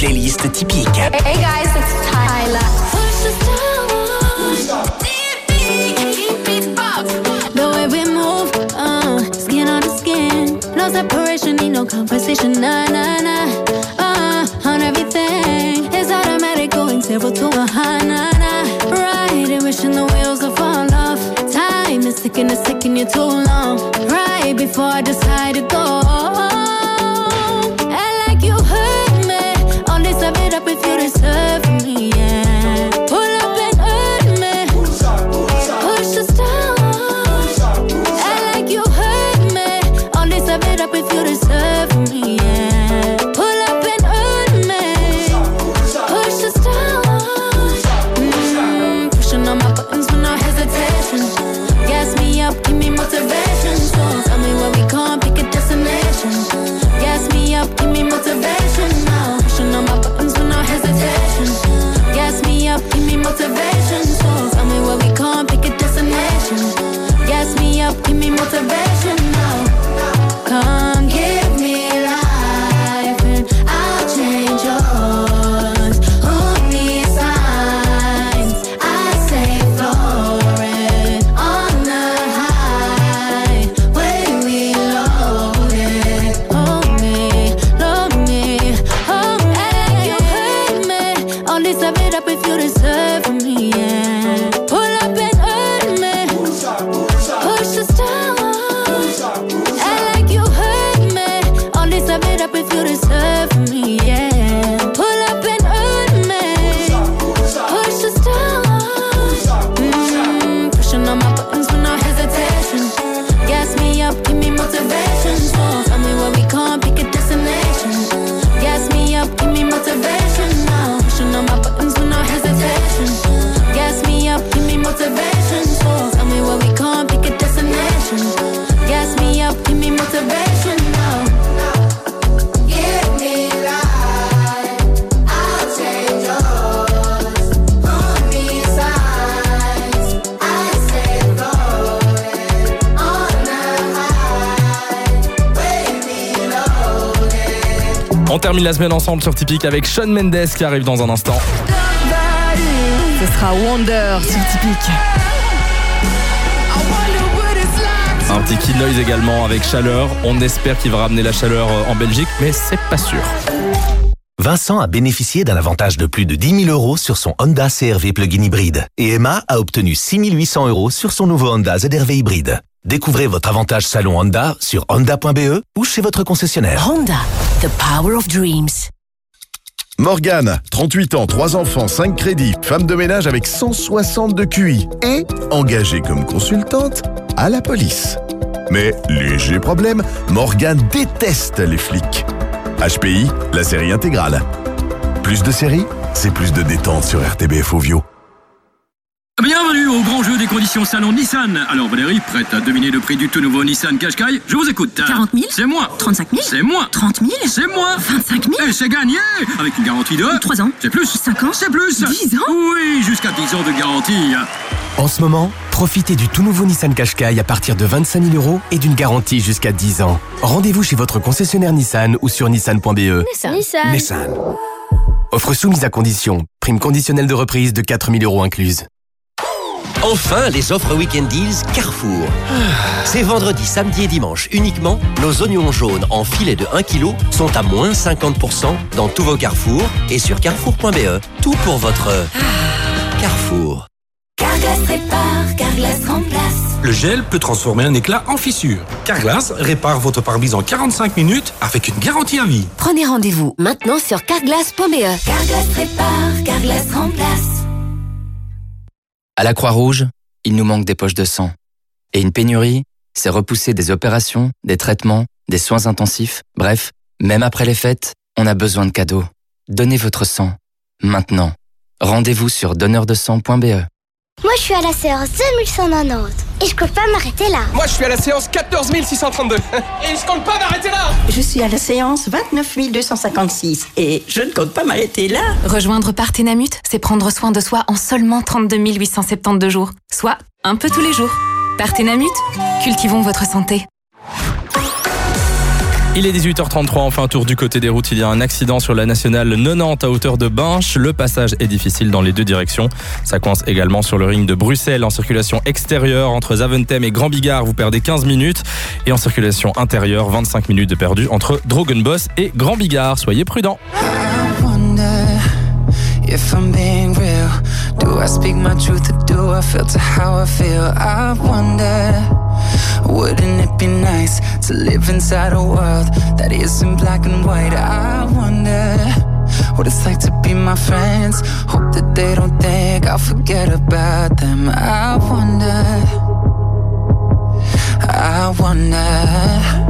[SPEAKER 15] playlist typique.
[SPEAKER 5] Hey guys, it's Tyler.
[SPEAKER 12] The way we move, uh, skin on the skin. No separation, need no conversation, nah, nah, nah. Uh, on everything, it's automatic, going zero to a high, nah, nah. Right, wishing the wheels will fall off. Time is ticking, it's taking you too long. Right before I decide to go. And like you hurt me, only sum it up if you deserve me, yeah. Pull up and hurt me, push us down. And like you hurt me, only sum it up if you deserve me, yeah. Pull up and hurt me, push us down. Mm, pushing on my buttons with no hesitation. Gas me up, give me motivation. So tell me where we can't pick a destination. Gas me up, give me motivation now. Pushing on my buttons with no hesitation. Gas me up, give me motivation. So tell me where we can't pick a destination. Gas me up, give me motivation now. Come give me life and I'll change yours. Who needs signs? I say floating on the highway we loaded. Hold me, load me, hold me. And you hurt me, only sum it up if you deserve me, yeah. Pull up and hurt me, push us down. And like you hurt me, only sum it up if you deserve me, yeah. Pull up and hurt me, push us down. Mm, pushing on my buttons with no hesitation. Gas me up, give me motivation. So tell me where we can't pick a destination. Gas me up, give me motivation now. Pushing on my buttons with no hesitation. Gas me up, give me motivation. So tell me where we can't pick a destination. Gas me up, give me motivation now. Give me life, I'll change yours. Who needs signs? I say floating on the highway we loaded.
[SPEAKER 2] On termine la semaine ensemble sur Typique avec Shawn Mendes qui arrive dans un instant.
[SPEAKER 3] Ce sera Wonder sur Typique.
[SPEAKER 2] Un petit Kid Noise également avec Chaleur. On espère qu'il va ramener la chaleur en Belgique, mais c'est pas sûr.
[SPEAKER 15] Vincent a bénéficié d'un avantage de plus de dix mille euros sur son Honda C R V plug-in hybride. Et Emma a obtenu six mille huit cents euros sur son nouveau Honda Z R V hybride. Découvrez votre avantage salon Honda sur honda point b e ou chez votre concessionnaire.
[SPEAKER 16] Honda, the power of dreams.
[SPEAKER 21] Morgane, trente-huit ans, trois enfants, cinq crédits, femme de ménage avec cent soixante de Q I et engagée comme consultante à la police. Mais léger problème, Morgane déteste les flics. H P I, la série intégrale. Plus de séries, c'est plus de détente sur R T B F Ovio.
[SPEAKER 22] Bienvenue au grand jeu des conditions salon Nissan. Alors Valérie, prête à deviner le prix du tout nouveau Nissan Qashqai? Je vous écoute.
[SPEAKER 23] quarante mille.
[SPEAKER 22] C'est moi.
[SPEAKER 23] trente-cinq mille.
[SPEAKER 22] C'est moi.
[SPEAKER 23] trente mille.
[SPEAKER 22] C'est moi.
[SPEAKER 23] vingt-cinq mille.
[SPEAKER 22] Et c'est gagné. Avec une garantie de...
[SPEAKER 23] trois ans.
[SPEAKER 22] C'est plus.
[SPEAKER 23] cinq ans.
[SPEAKER 22] C'est plus.
[SPEAKER 23] dix ans.
[SPEAKER 22] Oui, jusqu'à dix ans de garantie.
[SPEAKER 24] En ce moment, profitez du tout nouveau Nissan Qashqai à partir de vingt-cinq mille euros et d'une garantie jusqu'à dix ans. Rendez-vous chez votre concessionnaire Nissan ou sur nissan point b e.
[SPEAKER 23] Nissan.
[SPEAKER 24] Nissan. Nissan. Offre soumise à condition. Prime conditionnelle de reprise de quatre mille euros incluse.
[SPEAKER 15] Enfin, les offres Weekend Deals Carrefour. C'est vendredi, samedi et dimanche uniquement. Nos oignons jaunes en filet de un kilo sont à moins cinquante pour cent dans tous vos Carrefour et sur carrefour point b e. Tout pour votre Carrefour.
[SPEAKER 12] Carglass répare, Carglass remplace.
[SPEAKER 25] Le gel peut transformer un éclat en fissure. Carglass répare votre pare-brise en quarante-cinq minutes avec une garantie à vie.
[SPEAKER 16] Prenez rendez-vous maintenant sur carglass point b e.
[SPEAKER 12] Carglass répare, Carglass remplace.
[SPEAKER 26] À la Croix-Rouge, il nous manque des poches de sang. Et une pénurie, c'est repousser des opérations, des traitements, des soins intensifs. Bref, même après les fêtes, on a besoin de cadeaux. Donnez votre sang. Maintenant. Rendez-vous sur donneur de sang point b e.
[SPEAKER 27] Moi, je suis à la séance deux mille cent quatre-vingt-dix et je compte pas m'arrêter là.
[SPEAKER 28] Moi, je suis à la séance quatorze mille six cent trente-deux et je compte pas m'arrêter là.
[SPEAKER 29] Je suis à la séance vingt-neuf mille deux cent cinquante-six et je ne compte pas m'arrêter là.
[SPEAKER 30] Rejoindre Parthénamut, c'est prendre soin de soi en seulement trente-deux mille huit cent soixante-douze jours, soit un peu tous les jours. Parthénamut, cultivons votre santé.
[SPEAKER 2] Il est dix-huit heures trente-trois, on fait un tour du côté des routes. Il y a un accident sur la nationale quatre-vingt-dix à hauteur de Binche. Le passage est difficile dans les deux directions. Ça coince également sur le ring de Bruxelles en circulation extérieure entre Zaventem et Grand Bigard. Vous perdez quinze minutes. Et en circulation intérieure, vingt-cinq minutes de perdu entre Drogenbos et Grand Bigard. Soyez prudents.
[SPEAKER 1] If I'm being real, do I speak my truth or do I filter how I feel? I wonder, wouldn't it be nice to live inside a world that isn't black and white? I wonder what it's like to be my friends. Hope that they don't think I'll forget about them. I wonder, I wonder.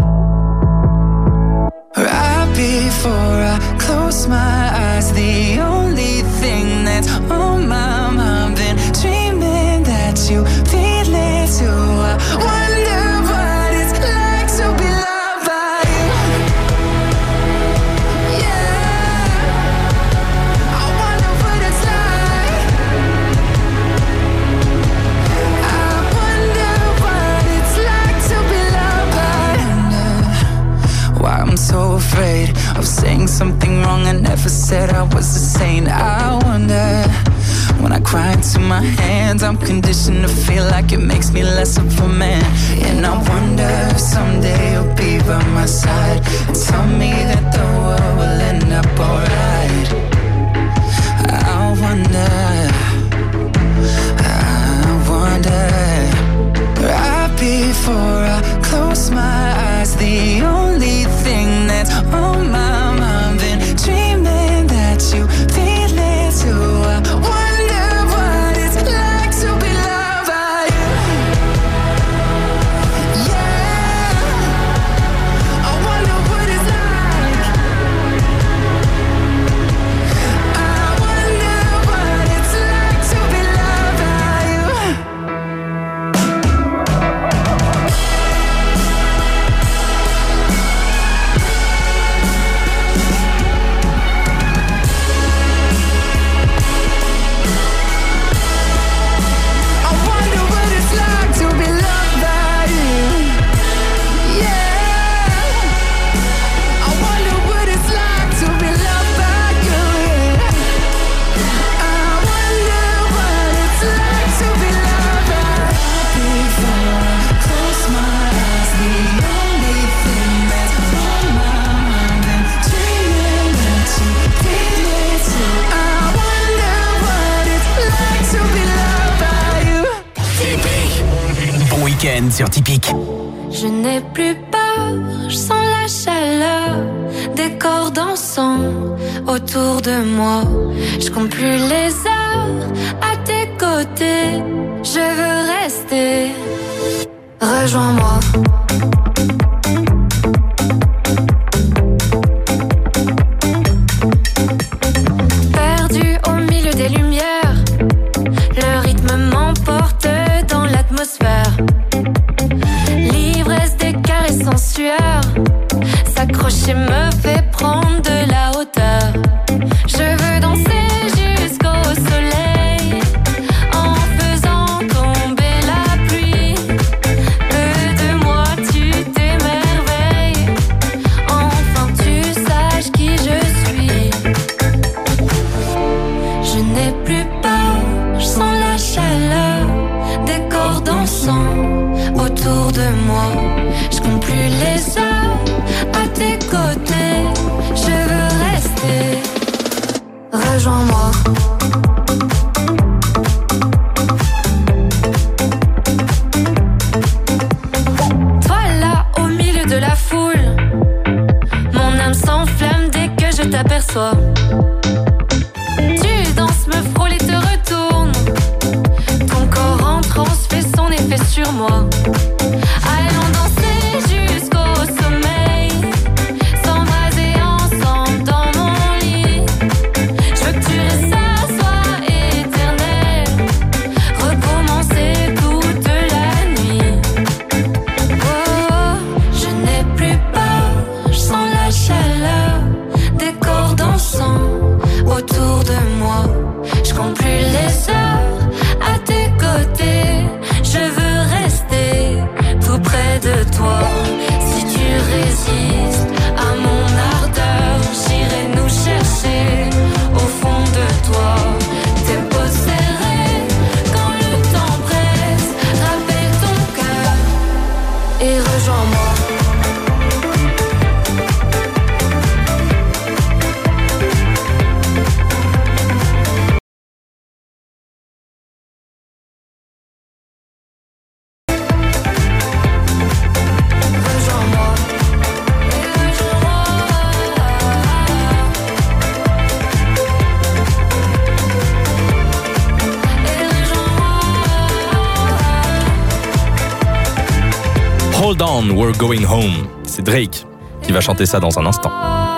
[SPEAKER 1] Right before I close my eyes, the only thing that's on my mind, been dreaming that you feel it too. I wonder what it's like to be loved by you. Yeah, I wonder what it's like. I wonder what it's like to be loved by you. Why I'm so afraid of saying something wrong. I never said I was a saint. I wonder, when I cry into my hands, I'm conditioned to feel like it makes me less of a man. And I wonder if someday you'll be by my side and tell me that the world will end up alright. I wonder, I wonder. Right before I close my eyes, the only thing that's on my mind, been dreaming that you feel it too. I wonder what it's like to be loved by you. Yeah, I wonder what it's like. I wonder what it's like to be loved by you.
[SPEAKER 24] Sur Typique.
[SPEAKER 5] Je n'ai plus peur, je sens la chaleur des corps dansant autour de moi. Je compte plus les heures à tes côtés, je veux rester. Rejoins-moi. Perdu au milieu des lumières, le rythme m'emporte dans l'atmosphère. L'ivresse des caresses en sueur, s'accrocher me fait prendre de la hauteur. Je veux danser jusqu'au soleil, en faisant tomber la pluie. Peu de moi tu t'émerveilles, enfin tu saches qui je suis. Je n'ai plus peur, je sens la chaleur des corps dansant autour de moi. Je compte plus les heures à tes côtés, je veux rester. Rejoins-moi. Toi là au milieu de la foule, mon âme s'enflamme dès que je t'aperçois. Tu danses, me frôle et te retourne, ton corps en transe fait son effet sur moi. Allons danser jusqu'au sommeil, s'embraser ensemble dans mon lit. Je veux que tu restes à soi et
[SPEAKER 2] Hold On, We're Going Home. C'est Drake qui va chanter ça dans un instant.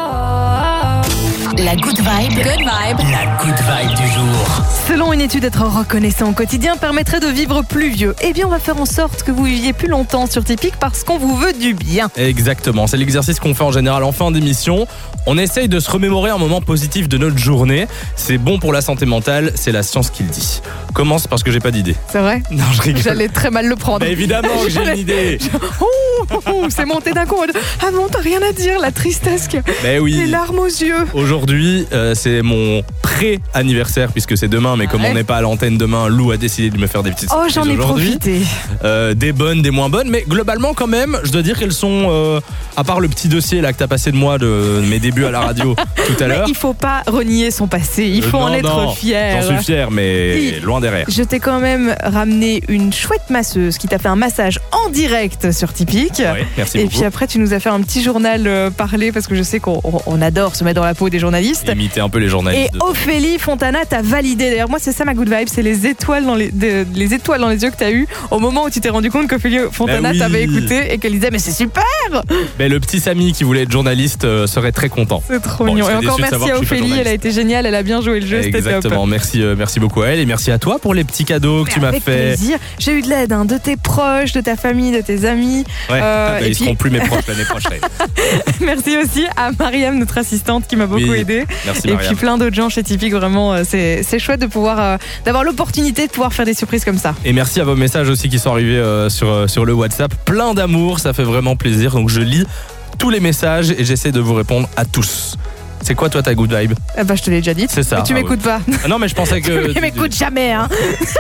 [SPEAKER 17] La good vibe. Good vibe. La good vibe du jour.
[SPEAKER 3] Selon une étude, être reconnaissant au quotidien permettrait de vivre plus vieux. Eh bien, on va faire en sorte que vous viviez plus longtemps sur Tipeee parce qu'on vous veut du bien.
[SPEAKER 2] Exactement, c'est l'exercice qu'on fait en général en fin d'émission. On essaye de se remémorer un moment positif de notre journée. C'est bon pour la santé mentale, c'est la science qui le dit. Commence parce que j'ai pas d'idée.
[SPEAKER 3] C'est vrai ?
[SPEAKER 2] Non, je rigole.
[SPEAKER 3] J'allais très mal le prendre.
[SPEAKER 2] Mais évidemment que j'ai une idée.
[SPEAKER 3] Ouh, ouh, c'est monté d'un coup. Ah non, t'as rien à dire, la tristesse. Que...
[SPEAKER 2] Mais oui.
[SPEAKER 3] Les larmes aux yeux.
[SPEAKER 2] Aujourd'hui, euh, c'est mon pré-anniversaire puisque c'est demain, mais comme
[SPEAKER 3] ouais.
[SPEAKER 2] on n'est pas à l'antenne demain, Lou a décidé de me faire des petites
[SPEAKER 3] Oh,
[SPEAKER 2] surprises
[SPEAKER 3] j'en ai
[SPEAKER 2] aujourd'hui.
[SPEAKER 3] profité.
[SPEAKER 2] Euh, des bonnes, des moins bonnes, mais globalement quand même, je dois dire qu'elles sont, euh, à part le petit dossier là que t'as passé de moi de mes débuts à la radio tout à l'heure.
[SPEAKER 3] Il faut pas renier son passé, il faut
[SPEAKER 2] Euh,
[SPEAKER 3] en
[SPEAKER 2] non,
[SPEAKER 3] être
[SPEAKER 2] non,
[SPEAKER 3] fier.
[SPEAKER 2] J'en suis fier, mais
[SPEAKER 3] Si.
[SPEAKER 2] loin derrière.
[SPEAKER 3] Je t'ai quand même ramené une chouette masseuse qui t'a fait un massage en direct sur Tipeee.
[SPEAKER 2] Ouais, merci
[SPEAKER 3] Et
[SPEAKER 2] beaucoup.
[SPEAKER 3] puis après, tu nous as fait un petit journal euh, parlé parce que je sais qu'on on- on adore se mettre dans la peau des journalistes.
[SPEAKER 2] Imiter un peu les
[SPEAKER 3] Et
[SPEAKER 2] journalistes. de-
[SPEAKER 3] Ophélie Fontana t'a validé. D'ailleurs, moi, c'est ça ma good vibe, c'est les étoiles dans les, de- les étoiles dans les yeux que t'as eu au moment où tu t'es rendu compte qu'Ophélie Fontana
[SPEAKER 2] Bah oui.
[SPEAKER 3] t'avait écouté et qu'elle disait mais c'est super.
[SPEAKER 2] Mais le petit Samy qui voulait être journaliste euh, serait très content.
[SPEAKER 3] C'est trop
[SPEAKER 2] Bon,
[SPEAKER 3] mignon.
[SPEAKER 2] je
[SPEAKER 3] Et
[SPEAKER 2] serais
[SPEAKER 3] encore
[SPEAKER 2] déçu de
[SPEAKER 3] merci
[SPEAKER 2] savoir
[SPEAKER 3] à
[SPEAKER 2] que je suis pas
[SPEAKER 3] Ophélie, elle a
[SPEAKER 2] journaliste.
[SPEAKER 3] été géniale, elle a bien joué le jeu, c'était top.
[SPEAKER 2] Exactement, merci, euh, merci beaucoup à elle et merci à toi pour les petits cadeaux que tu m'as
[SPEAKER 3] Avec
[SPEAKER 2] fait.
[SPEAKER 3] plaisir. J'ai eu de l'aide hein, de tes proches, de ta famille, de tes amis.
[SPEAKER 2] Ouais,
[SPEAKER 3] Euh,
[SPEAKER 2] ah bah,
[SPEAKER 3] et
[SPEAKER 2] ils
[SPEAKER 3] puis-
[SPEAKER 2] seront plus mes proches l'année prochaine.
[SPEAKER 3] Merci aussi à Mariam, notre assistante, qui m'a beaucoup
[SPEAKER 2] Oui,
[SPEAKER 3] aidé.
[SPEAKER 2] merci,
[SPEAKER 3] Et
[SPEAKER 2] Mariam.
[SPEAKER 3] puis plein d'autres gens chez Tipeee. Vraiment, euh, c'est c'est chouette de pouvoir euh, d'avoir l'opportunité de pouvoir faire des surprises comme ça.
[SPEAKER 2] Et merci à vos messages aussi qui sont arrivés euh, sur, euh, sur le WhatsApp. Plein d'amour, ça fait vraiment plaisir. Donc je lis tous les messages et j'essaie de vous répondre à tous. C'est quoi toi ta good vibe?
[SPEAKER 3] Eh bah, je te l'ai déjà dit.
[SPEAKER 2] C'est ça.
[SPEAKER 3] Mais tu
[SPEAKER 2] Ah
[SPEAKER 3] m'écoutes
[SPEAKER 2] ouais.
[SPEAKER 3] pas.
[SPEAKER 2] Ah non mais je pensais que...
[SPEAKER 3] Tu m'écoutes jamais, hein.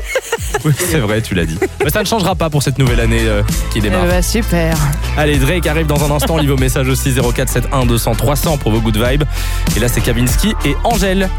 [SPEAKER 2] Oui, c'est vrai, tu l'as dit. Mais ça ne changera pas pour cette nouvelle année euh, qui démarre.
[SPEAKER 3] Eh bah, super.
[SPEAKER 2] Allez, Drake arrive dans un instant. On lit vos messages aussi zéro quatre sept un deux cents trois cents pour vos good vibes. Et là, c'est Kavinsky et Angèle.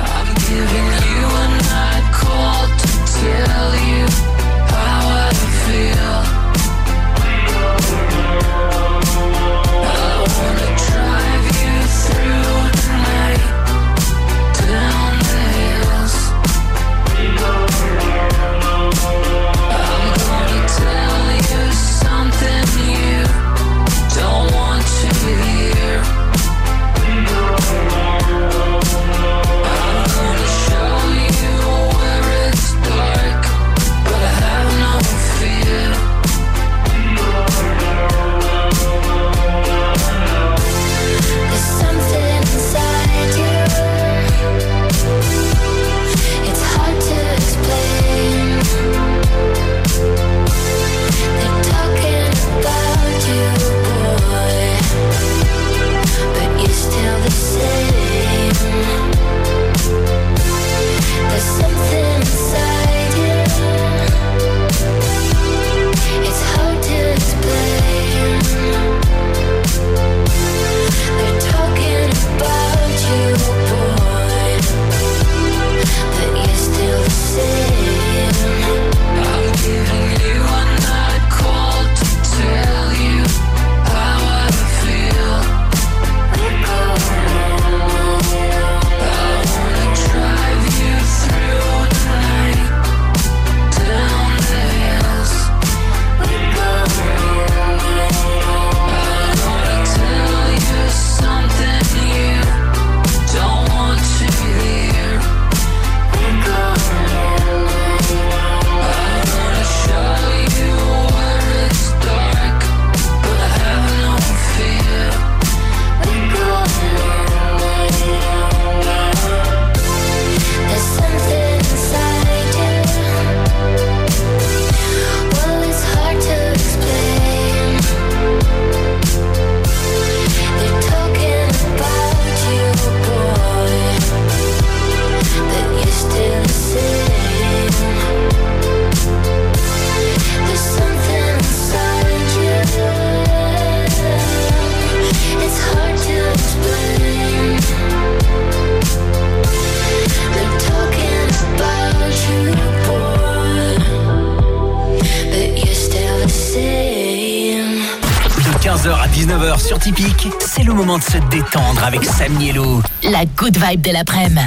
[SPEAKER 6] quinze heures à dix-neuf heures sur Tipeee, c'est le moment de se détendre avec Samy et Lou.
[SPEAKER 17] La good vibe de l'après-midi.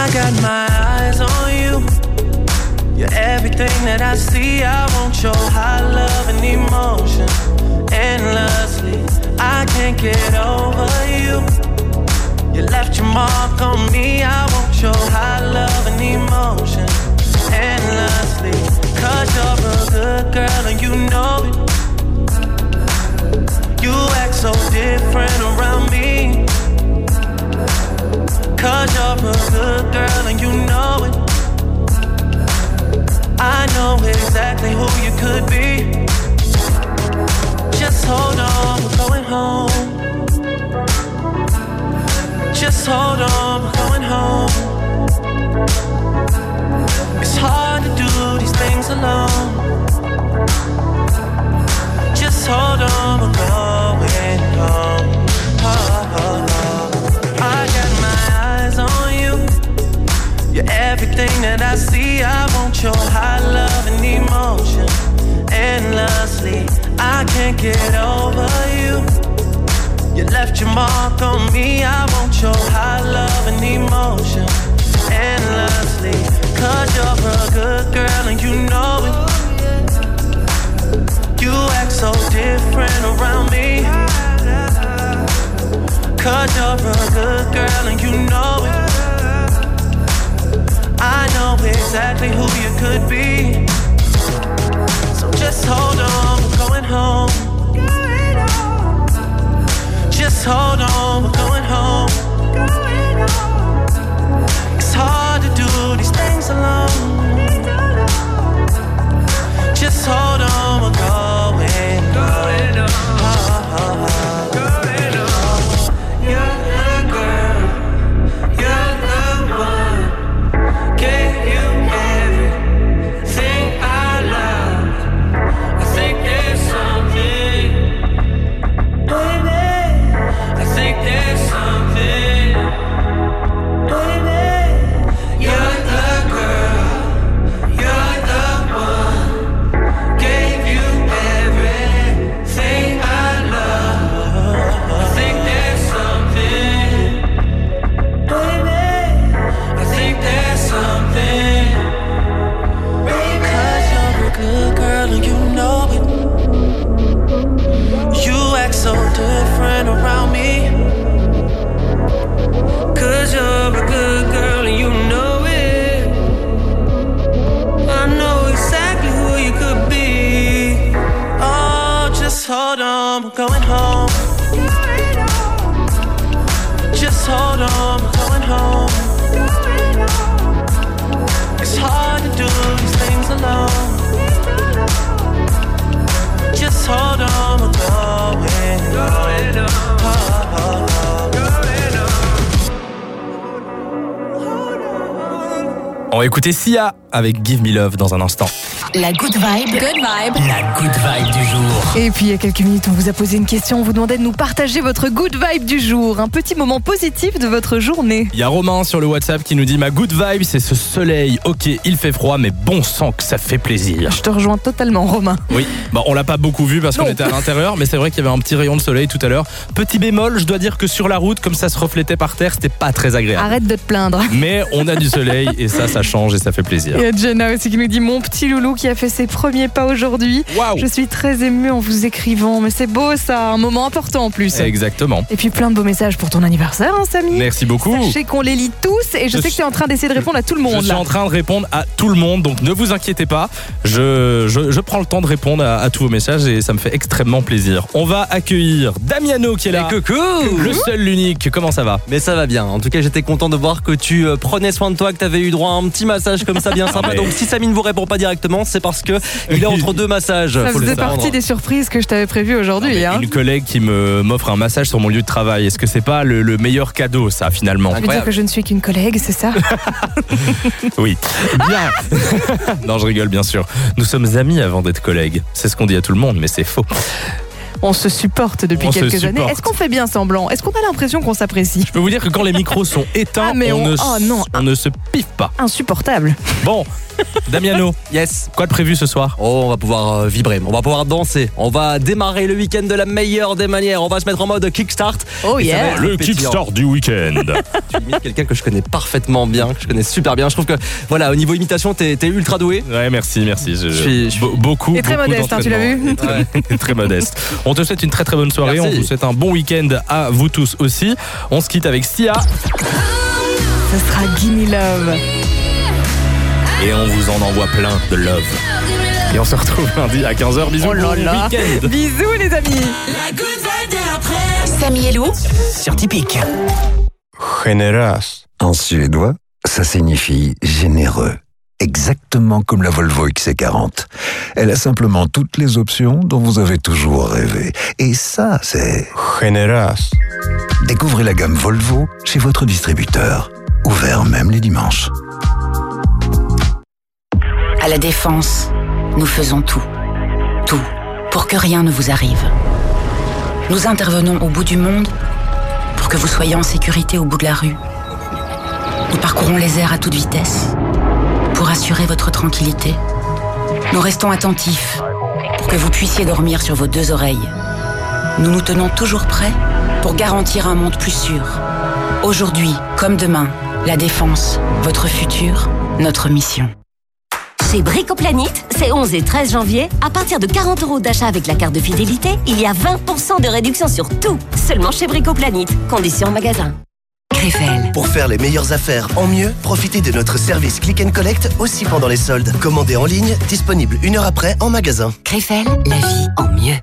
[SPEAKER 4] I got my eyes on you. You're everything that I see. I want your high love and emotion endlessly. I can't get over you. You left your mark on me. I want your high love and emotion endlessly. Cause you're a good girl and you know it. You act so different around me. Cause you're a good girl and you know it. I know exactly who you could be. Just hold on, we're going home. Just hold on, we're going home. It's hard to do these things alone. Just hold on, we're going home. Oh, oh, oh. I got my eyes on you. You're everything that I see. I want your high love and emotion endlessly. I can't get over you. You left your mark on me. I want your high love and emotion endlessly. Cause you're a good girl and you know it. You act so different around me. Cause you're a good girl and you know it. I know exactly who you could be. So just hold on, we're going home. Just hold on, we're going home. It's hard to do these things alone. Just hold on, we're going home. Oh, oh, oh. You're the girl, you're the one. Gave you everything I love. I think there's something, baby. I think there's something, baby. You're the girl, you're the one. Gave you everything I love. I think there's something, baby. I think there's something, baby. Cause you're a good girl and you know it. You act so different around me. Cause you're a good girl and you know it. I know exactly who you could be. Oh, just hold on, we're going home. Just hold on, we're going home. It's hard to do these things alone. Just hold on, we're going home. Oh, oh, oh.
[SPEAKER 2] On va écouter Sia avec Give Me Love dans un instant.
[SPEAKER 3] La good vibe. Good vibe.
[SPEAKER 6] La good vibe du jour.
[SPEAKER 3] Et puis il y a quelques minutes, on vous a posé une question. On vous demandait de nous partager votre good vibe du jour. Un petit moment positif de votre journée.
[SPEAKER 2] Il y a Romain sur le WhatsApp qui nous dit: ma good vibe, c'est ce soleil. Ok, il fait froid, mais bon sang que ça fait plaisir.
[SPEAKER 3] Je te rejoins totalement, Romain.
[SPEAKER 2] Oui, bah, on l'a pas beaucoup vu parce qu'on était à l'intérieur, mais c'est vrai qu'il y avait un petit rayon de soleil tout à l'heure. Petit bémol, je dois dire que sur la route, comme ça se reflétait par terre, c'était pas très agréable.
[SPEAKER 3] Arrête de te plaindre.
[SPEAKER 2] Mais on a du soleil et ça, ça change et ça fait plaisir.
[SPEAKER 3] Il y a Jenna aussi qui nous dit: mon petit loulou qui a fait ses premiers pas aujourd'hui.
[SPEAKER 2] Wow.
[SPEAKER 3] Je suis très émue en vous écrivant, mais c'est beau ça, un moment important en plus.
[SPEAKER 2] Exactement.
[SPEAKER 3] Et puis plein de beaux messages pour ton anniversaire, hein, Samy.
[SPEAKER 2] Merci beaucoup.
[SPEAKER 3] Sachez qu'on les lit tous et je, je sais que tu es en train d'essayer de répondre à tout le monde.
[SPEAKER 2] Je
[SPEAKER 3] là.
[SPEAKER 2] suis en train de répondre à tout le monde, donc ne vous inquiétez pas. Je, je, je prends le temps de répondre à, à tous vos messages et ça me fait extrêmement plaisir. On va accueillir Damiano qui est là.
[SPEAKER 7] Et coucou.
[SPEAKER 2] Le seul, l'unique. Comment ça va?
[SPEAKER 7] Mais ça va bien. En tout cas, j'étais content de voir que tu prenais soin de toi, que tu avais eu droit à un petit massage comme ça bien sympa. Mais... Donc si Samy ne vous répond pas directement, c'est parce que il est entre deux massages.
[SPEAKER 3] Ça
[SPEAKER 7] faut
[SPEAKER 3] faisait partie des surprises que je t'avais prévues aujourd'hui. Hein.
[SPEAKER 2] Une collègue qui me m'offre un massage sur mon lieu de travail. Est-ce que c'est pas le, le meilleur cadeau, ça, finalement?
[SPEAKER 3] Tu veux dire que je ne suis qu'une collègue, c'est ça?
[SPEAKER 2] Oui. Bien. Non, je rigole, bien sûr. Nous sommes amis avant d'être collègues. C'est ce qu'on dit à tout le monde, mais c'est faux.
[SPEAKER 3] On se supporte depuis
[SPEAKER 2] On se
[SPEAKER 3] quelques
[SPEAKER 2] supporte.
[SPEAKER 3] années. Est-ce qu'on fait bien semblant? Est-ce qu'on a l'impression qu'on s'apprécie?
[SPEAKER 2] Je peux vous dire que quand les micros sont éteints,
[SPEAKER 3] Ah, mais
[SPEAKER 2] on,
[SPEAKER 3] on-
[SPEAKER 2] ne,
[SPEAKER 3] oh non.
[SPEAKER 2] on ne se piffe pas.
[SPEAKER 3] Insupportable.
[SPEAKER 2] Bon, Damiano,
[SPEAKER 7] Yes.
[SPEAKER 2] quoi de prévu ce soir?
[SPEAKER 7] Oh, on va pouvoir euh, vibrer, on va pouvoir danser, on va démarrer le week-end de la meilleure des manières, on va se mettre en mode kickstart.
[SPEAKER 3] Oh
[SPEAKER 7] Et ça
[SPEAKER 3] yeah.
[SPEAKER 7] va être
[SPEAKER 2] Le
[SPEAKER 7] pétillant.
[SPEAKER 2] kickstart du week-end.
[SPEAKER 7] Tu imites quelqu'un que je connais parfaitement bien, que je connais super bien. Je trouve que, voilà, au niveau imitation, t'es, t'es ultra doué.
[SPEAKER 2] Ouais, merci, merci. Je,
[SPEAKER 7] Je suis- je suis-
[SPEAKER 2] be- beaucoup,
[SPEAKER 3] Et très
[SPEAKER 2] beaucoup
[SPEAKER 3] modeste, hein, tu l'as vu?
[SPEAKER 2] d'entraînement. Ouais, très modeste. On te souhaite une très très bonne soirée.
[SPEAKER 7] Merci.
[SPEAKER 2] On vous souhaite un bon week-end à vous tous aussi. On se quitte avec Sia
[SPEAKER 3] Ce sera Gimme Love.
[SPEAKER 2] et on vous en envoie plein de love. Et on se retrouve lundi à quinze heures. Bisous,
[SPEAKER 3] Oh là
[SPEAKER 2] bon
[SPEAKER 3] là.
[SPEAKER 2] week-end.
[SPEAKER 3] Bisous les amis.
[SPEAKER 17] Samy et Lou
[SPEAKER 6] Sur Typique.
[SPEAKER 8] Generös. En suédois, ça signifie généreux. Exactement comme la Volvo X C quarante. Elle a simplement toutes les options dont vous avez toujours rêvé. Et ça, c'est... Generös. Découvrez la gamme Volvo chez votre distributeur. Ouvert même les dimanches.
[SPEAKER 9] À la Défense, nous faisons tout. Tout. Pour que rien ne vous arrive. Nous intervenons au bout du monde pour que vous soyez en sécurité au bout de la rue. Nous parcourons les airs à toute vitesse pour assurer votre tranquillité. Nous restons attentifs pour que vous puissiez dormir sur vos deux oreilles. Nous nous tenons toujours prêts pour garantir un monde plus sûr. Aujourd'hui, comme demain, la Défense, votre futur, notre mission.
[SPEAKER 10] Chez Bricoplanite, c'est onze et treize janvier. À partir de quarante euros d'achat avec la carte de fidélité, il y a vingt pour cent de réduction sur tout. Seulement chez Bricoplanite. Conditions en magasin.
[SPEAKER 9] Krefel.
[SPEAKER 11] Pour faire les meilleures affaires en mieux, profitez de notre service Click and Collect aussi pendant les soldes. Commandez en ligne, disponible une heure après en magasin.
[SPEAKER 9] Krefel, la vie en mieux.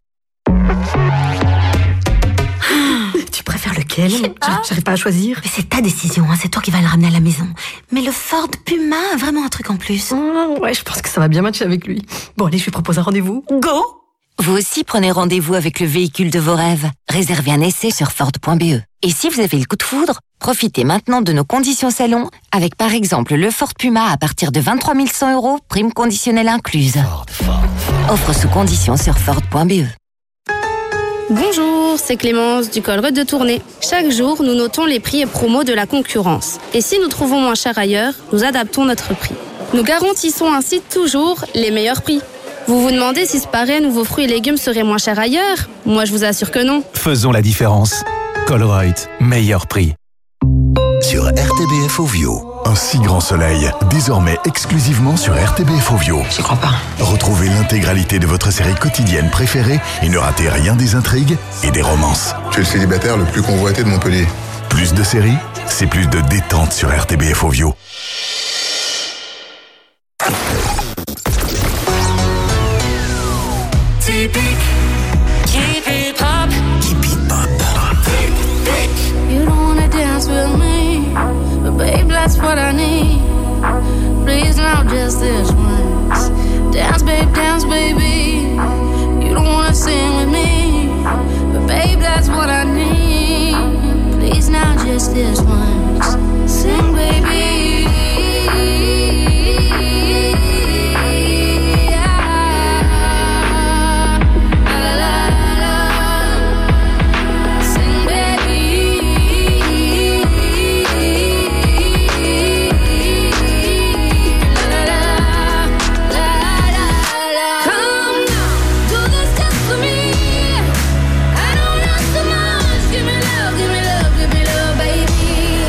[SPEAKER 13] Tu préfères lequel? J'arrive pas à choisir. Mais c'est ta décision, hein. C'est toi qui vas le ramener à la maison. Mais le Ford Puma a vraiment un truc en plus. Oh, ouais, je pense que ça va bien matcher avec lui. Bon, allez, je lui propose un rendez-vous.
[SPEAKER 9] Go! Vous aussi prenez rendez-vous avec le véhicule de vos rêves. Réservez un essai sur Ford point B E. Et si vous avez le coup de foudre, profitez maintenant de nos conditions salon avec par exemple le Ford Puma à partir de vingt-trois mille cent euros, prime conditionnelle incluse. Offre sous conditions sur Ford point B E.
[SPEAKER 14] Bonjour, c'est Clémence du Colruyt de Tournai. Chaque jour, nous notons les prix et promos de la concurrence. Et si nous trouvons moins cher ailleurs, nous adaptons notre prix. Nous garantissons ainsi toujours les meilleurs prix. Vous vous demandez si ce paraît, vos fruits et légumes seraient moins chers ailleurs? Moi, je vous assure que non.
[SPEAKER 24] Faisons la différence. Colruyt, meilleur prix.
[SPEAKER 8] Sur R T B F Ovio.
[SPEAKER 21] Un si grand soleil, désormais exclusivement sur R T B F Ovio.
[SPEAKER 13] Je crois pas.
[SPEAKER 21] Retrouvez l'intégralité de votre série quotidienne préférée et ne ratez rien des intrigues et des romances.
[SPEAKER 18] Je suis le célibataire le plus convoité de Montpellier.
[SPEAKER 21] Plus de séries, c'est plus de détente sur R T B F Ovio.
[SPEAKER 5] Keep it pop. Keep it pop. You don't wanna dance with me, but babe, that's what I need. Please now, just this once. Dance, babe, dance, baby. You don't wanna sing with me, but babe, that's what I need. Please now, just this once. Sing, baby. Give me love, give me love, baby.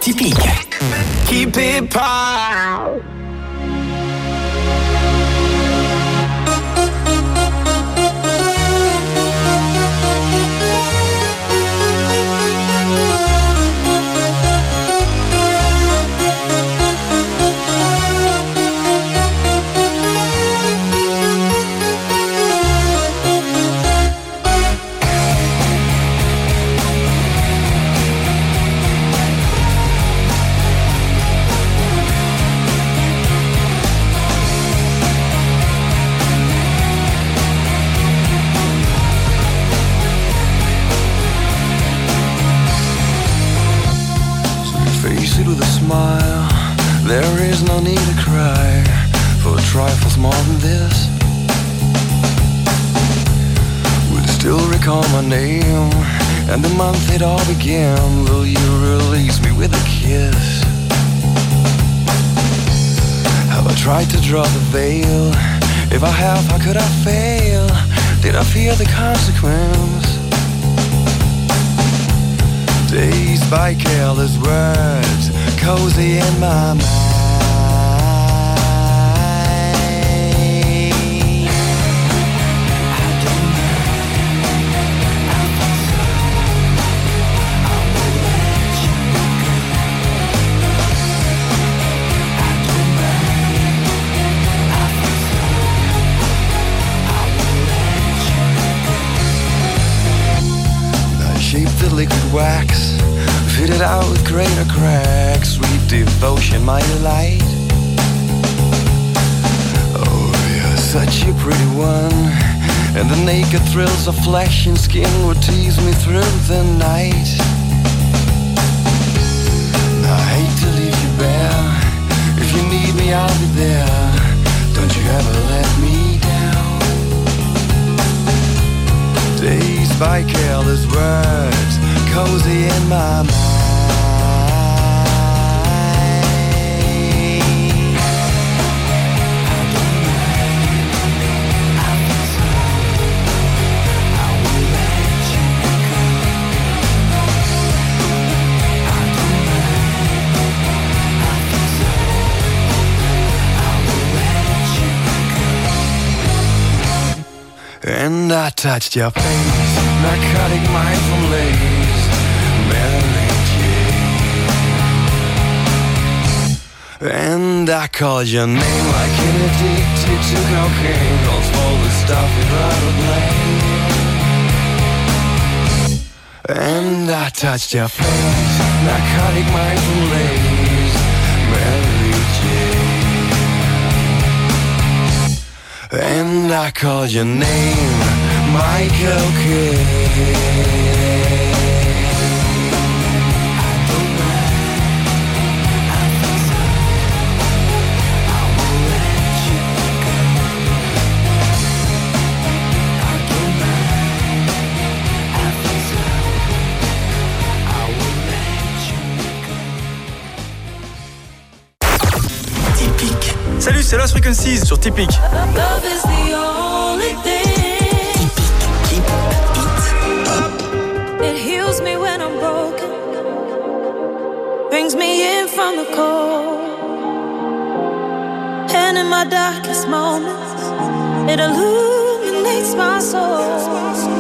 [SPEAKER 6] Typique.
[SPEAKER 4] Keep it pow.
[SPEAKER 12] With a smile, there is no need to cry for trifles more than this. Would still recall my name and the month it all began. Will you release me with a kiss? Have I tried to draw the veil? If I have, how could I fail? Did I fear the consequence? Dazed by careless words, cozy in my mind. I shaped the liquid wax, fitted out with greater cracks, sweet devotion, my delight. Oh, you're such a pretty one, and the naked thrills of flesh and skin would tease me through the night. I hate to leave you bare. If you need me, I'll be there. Don't you ever let me down. Dazed by careless words, cozy in my mind. And I touched your face, narcotic mindful lace, Mary Jane. And I called your name like an addicted to cocaine, calls for the stuff you'd rather blame. And I touched your face, narcotic mindful lace, Mary Jane. And I called your name, Michael Kidd.
[SPEAKER 15] Salut, c'est Lost Frequencies sur Typique.
[SPEAKER 4] Love is the only thing. Keep it up. It heals me when I'm broken. Brings me in from the cold. in my darkest moments, it illuminates my soul.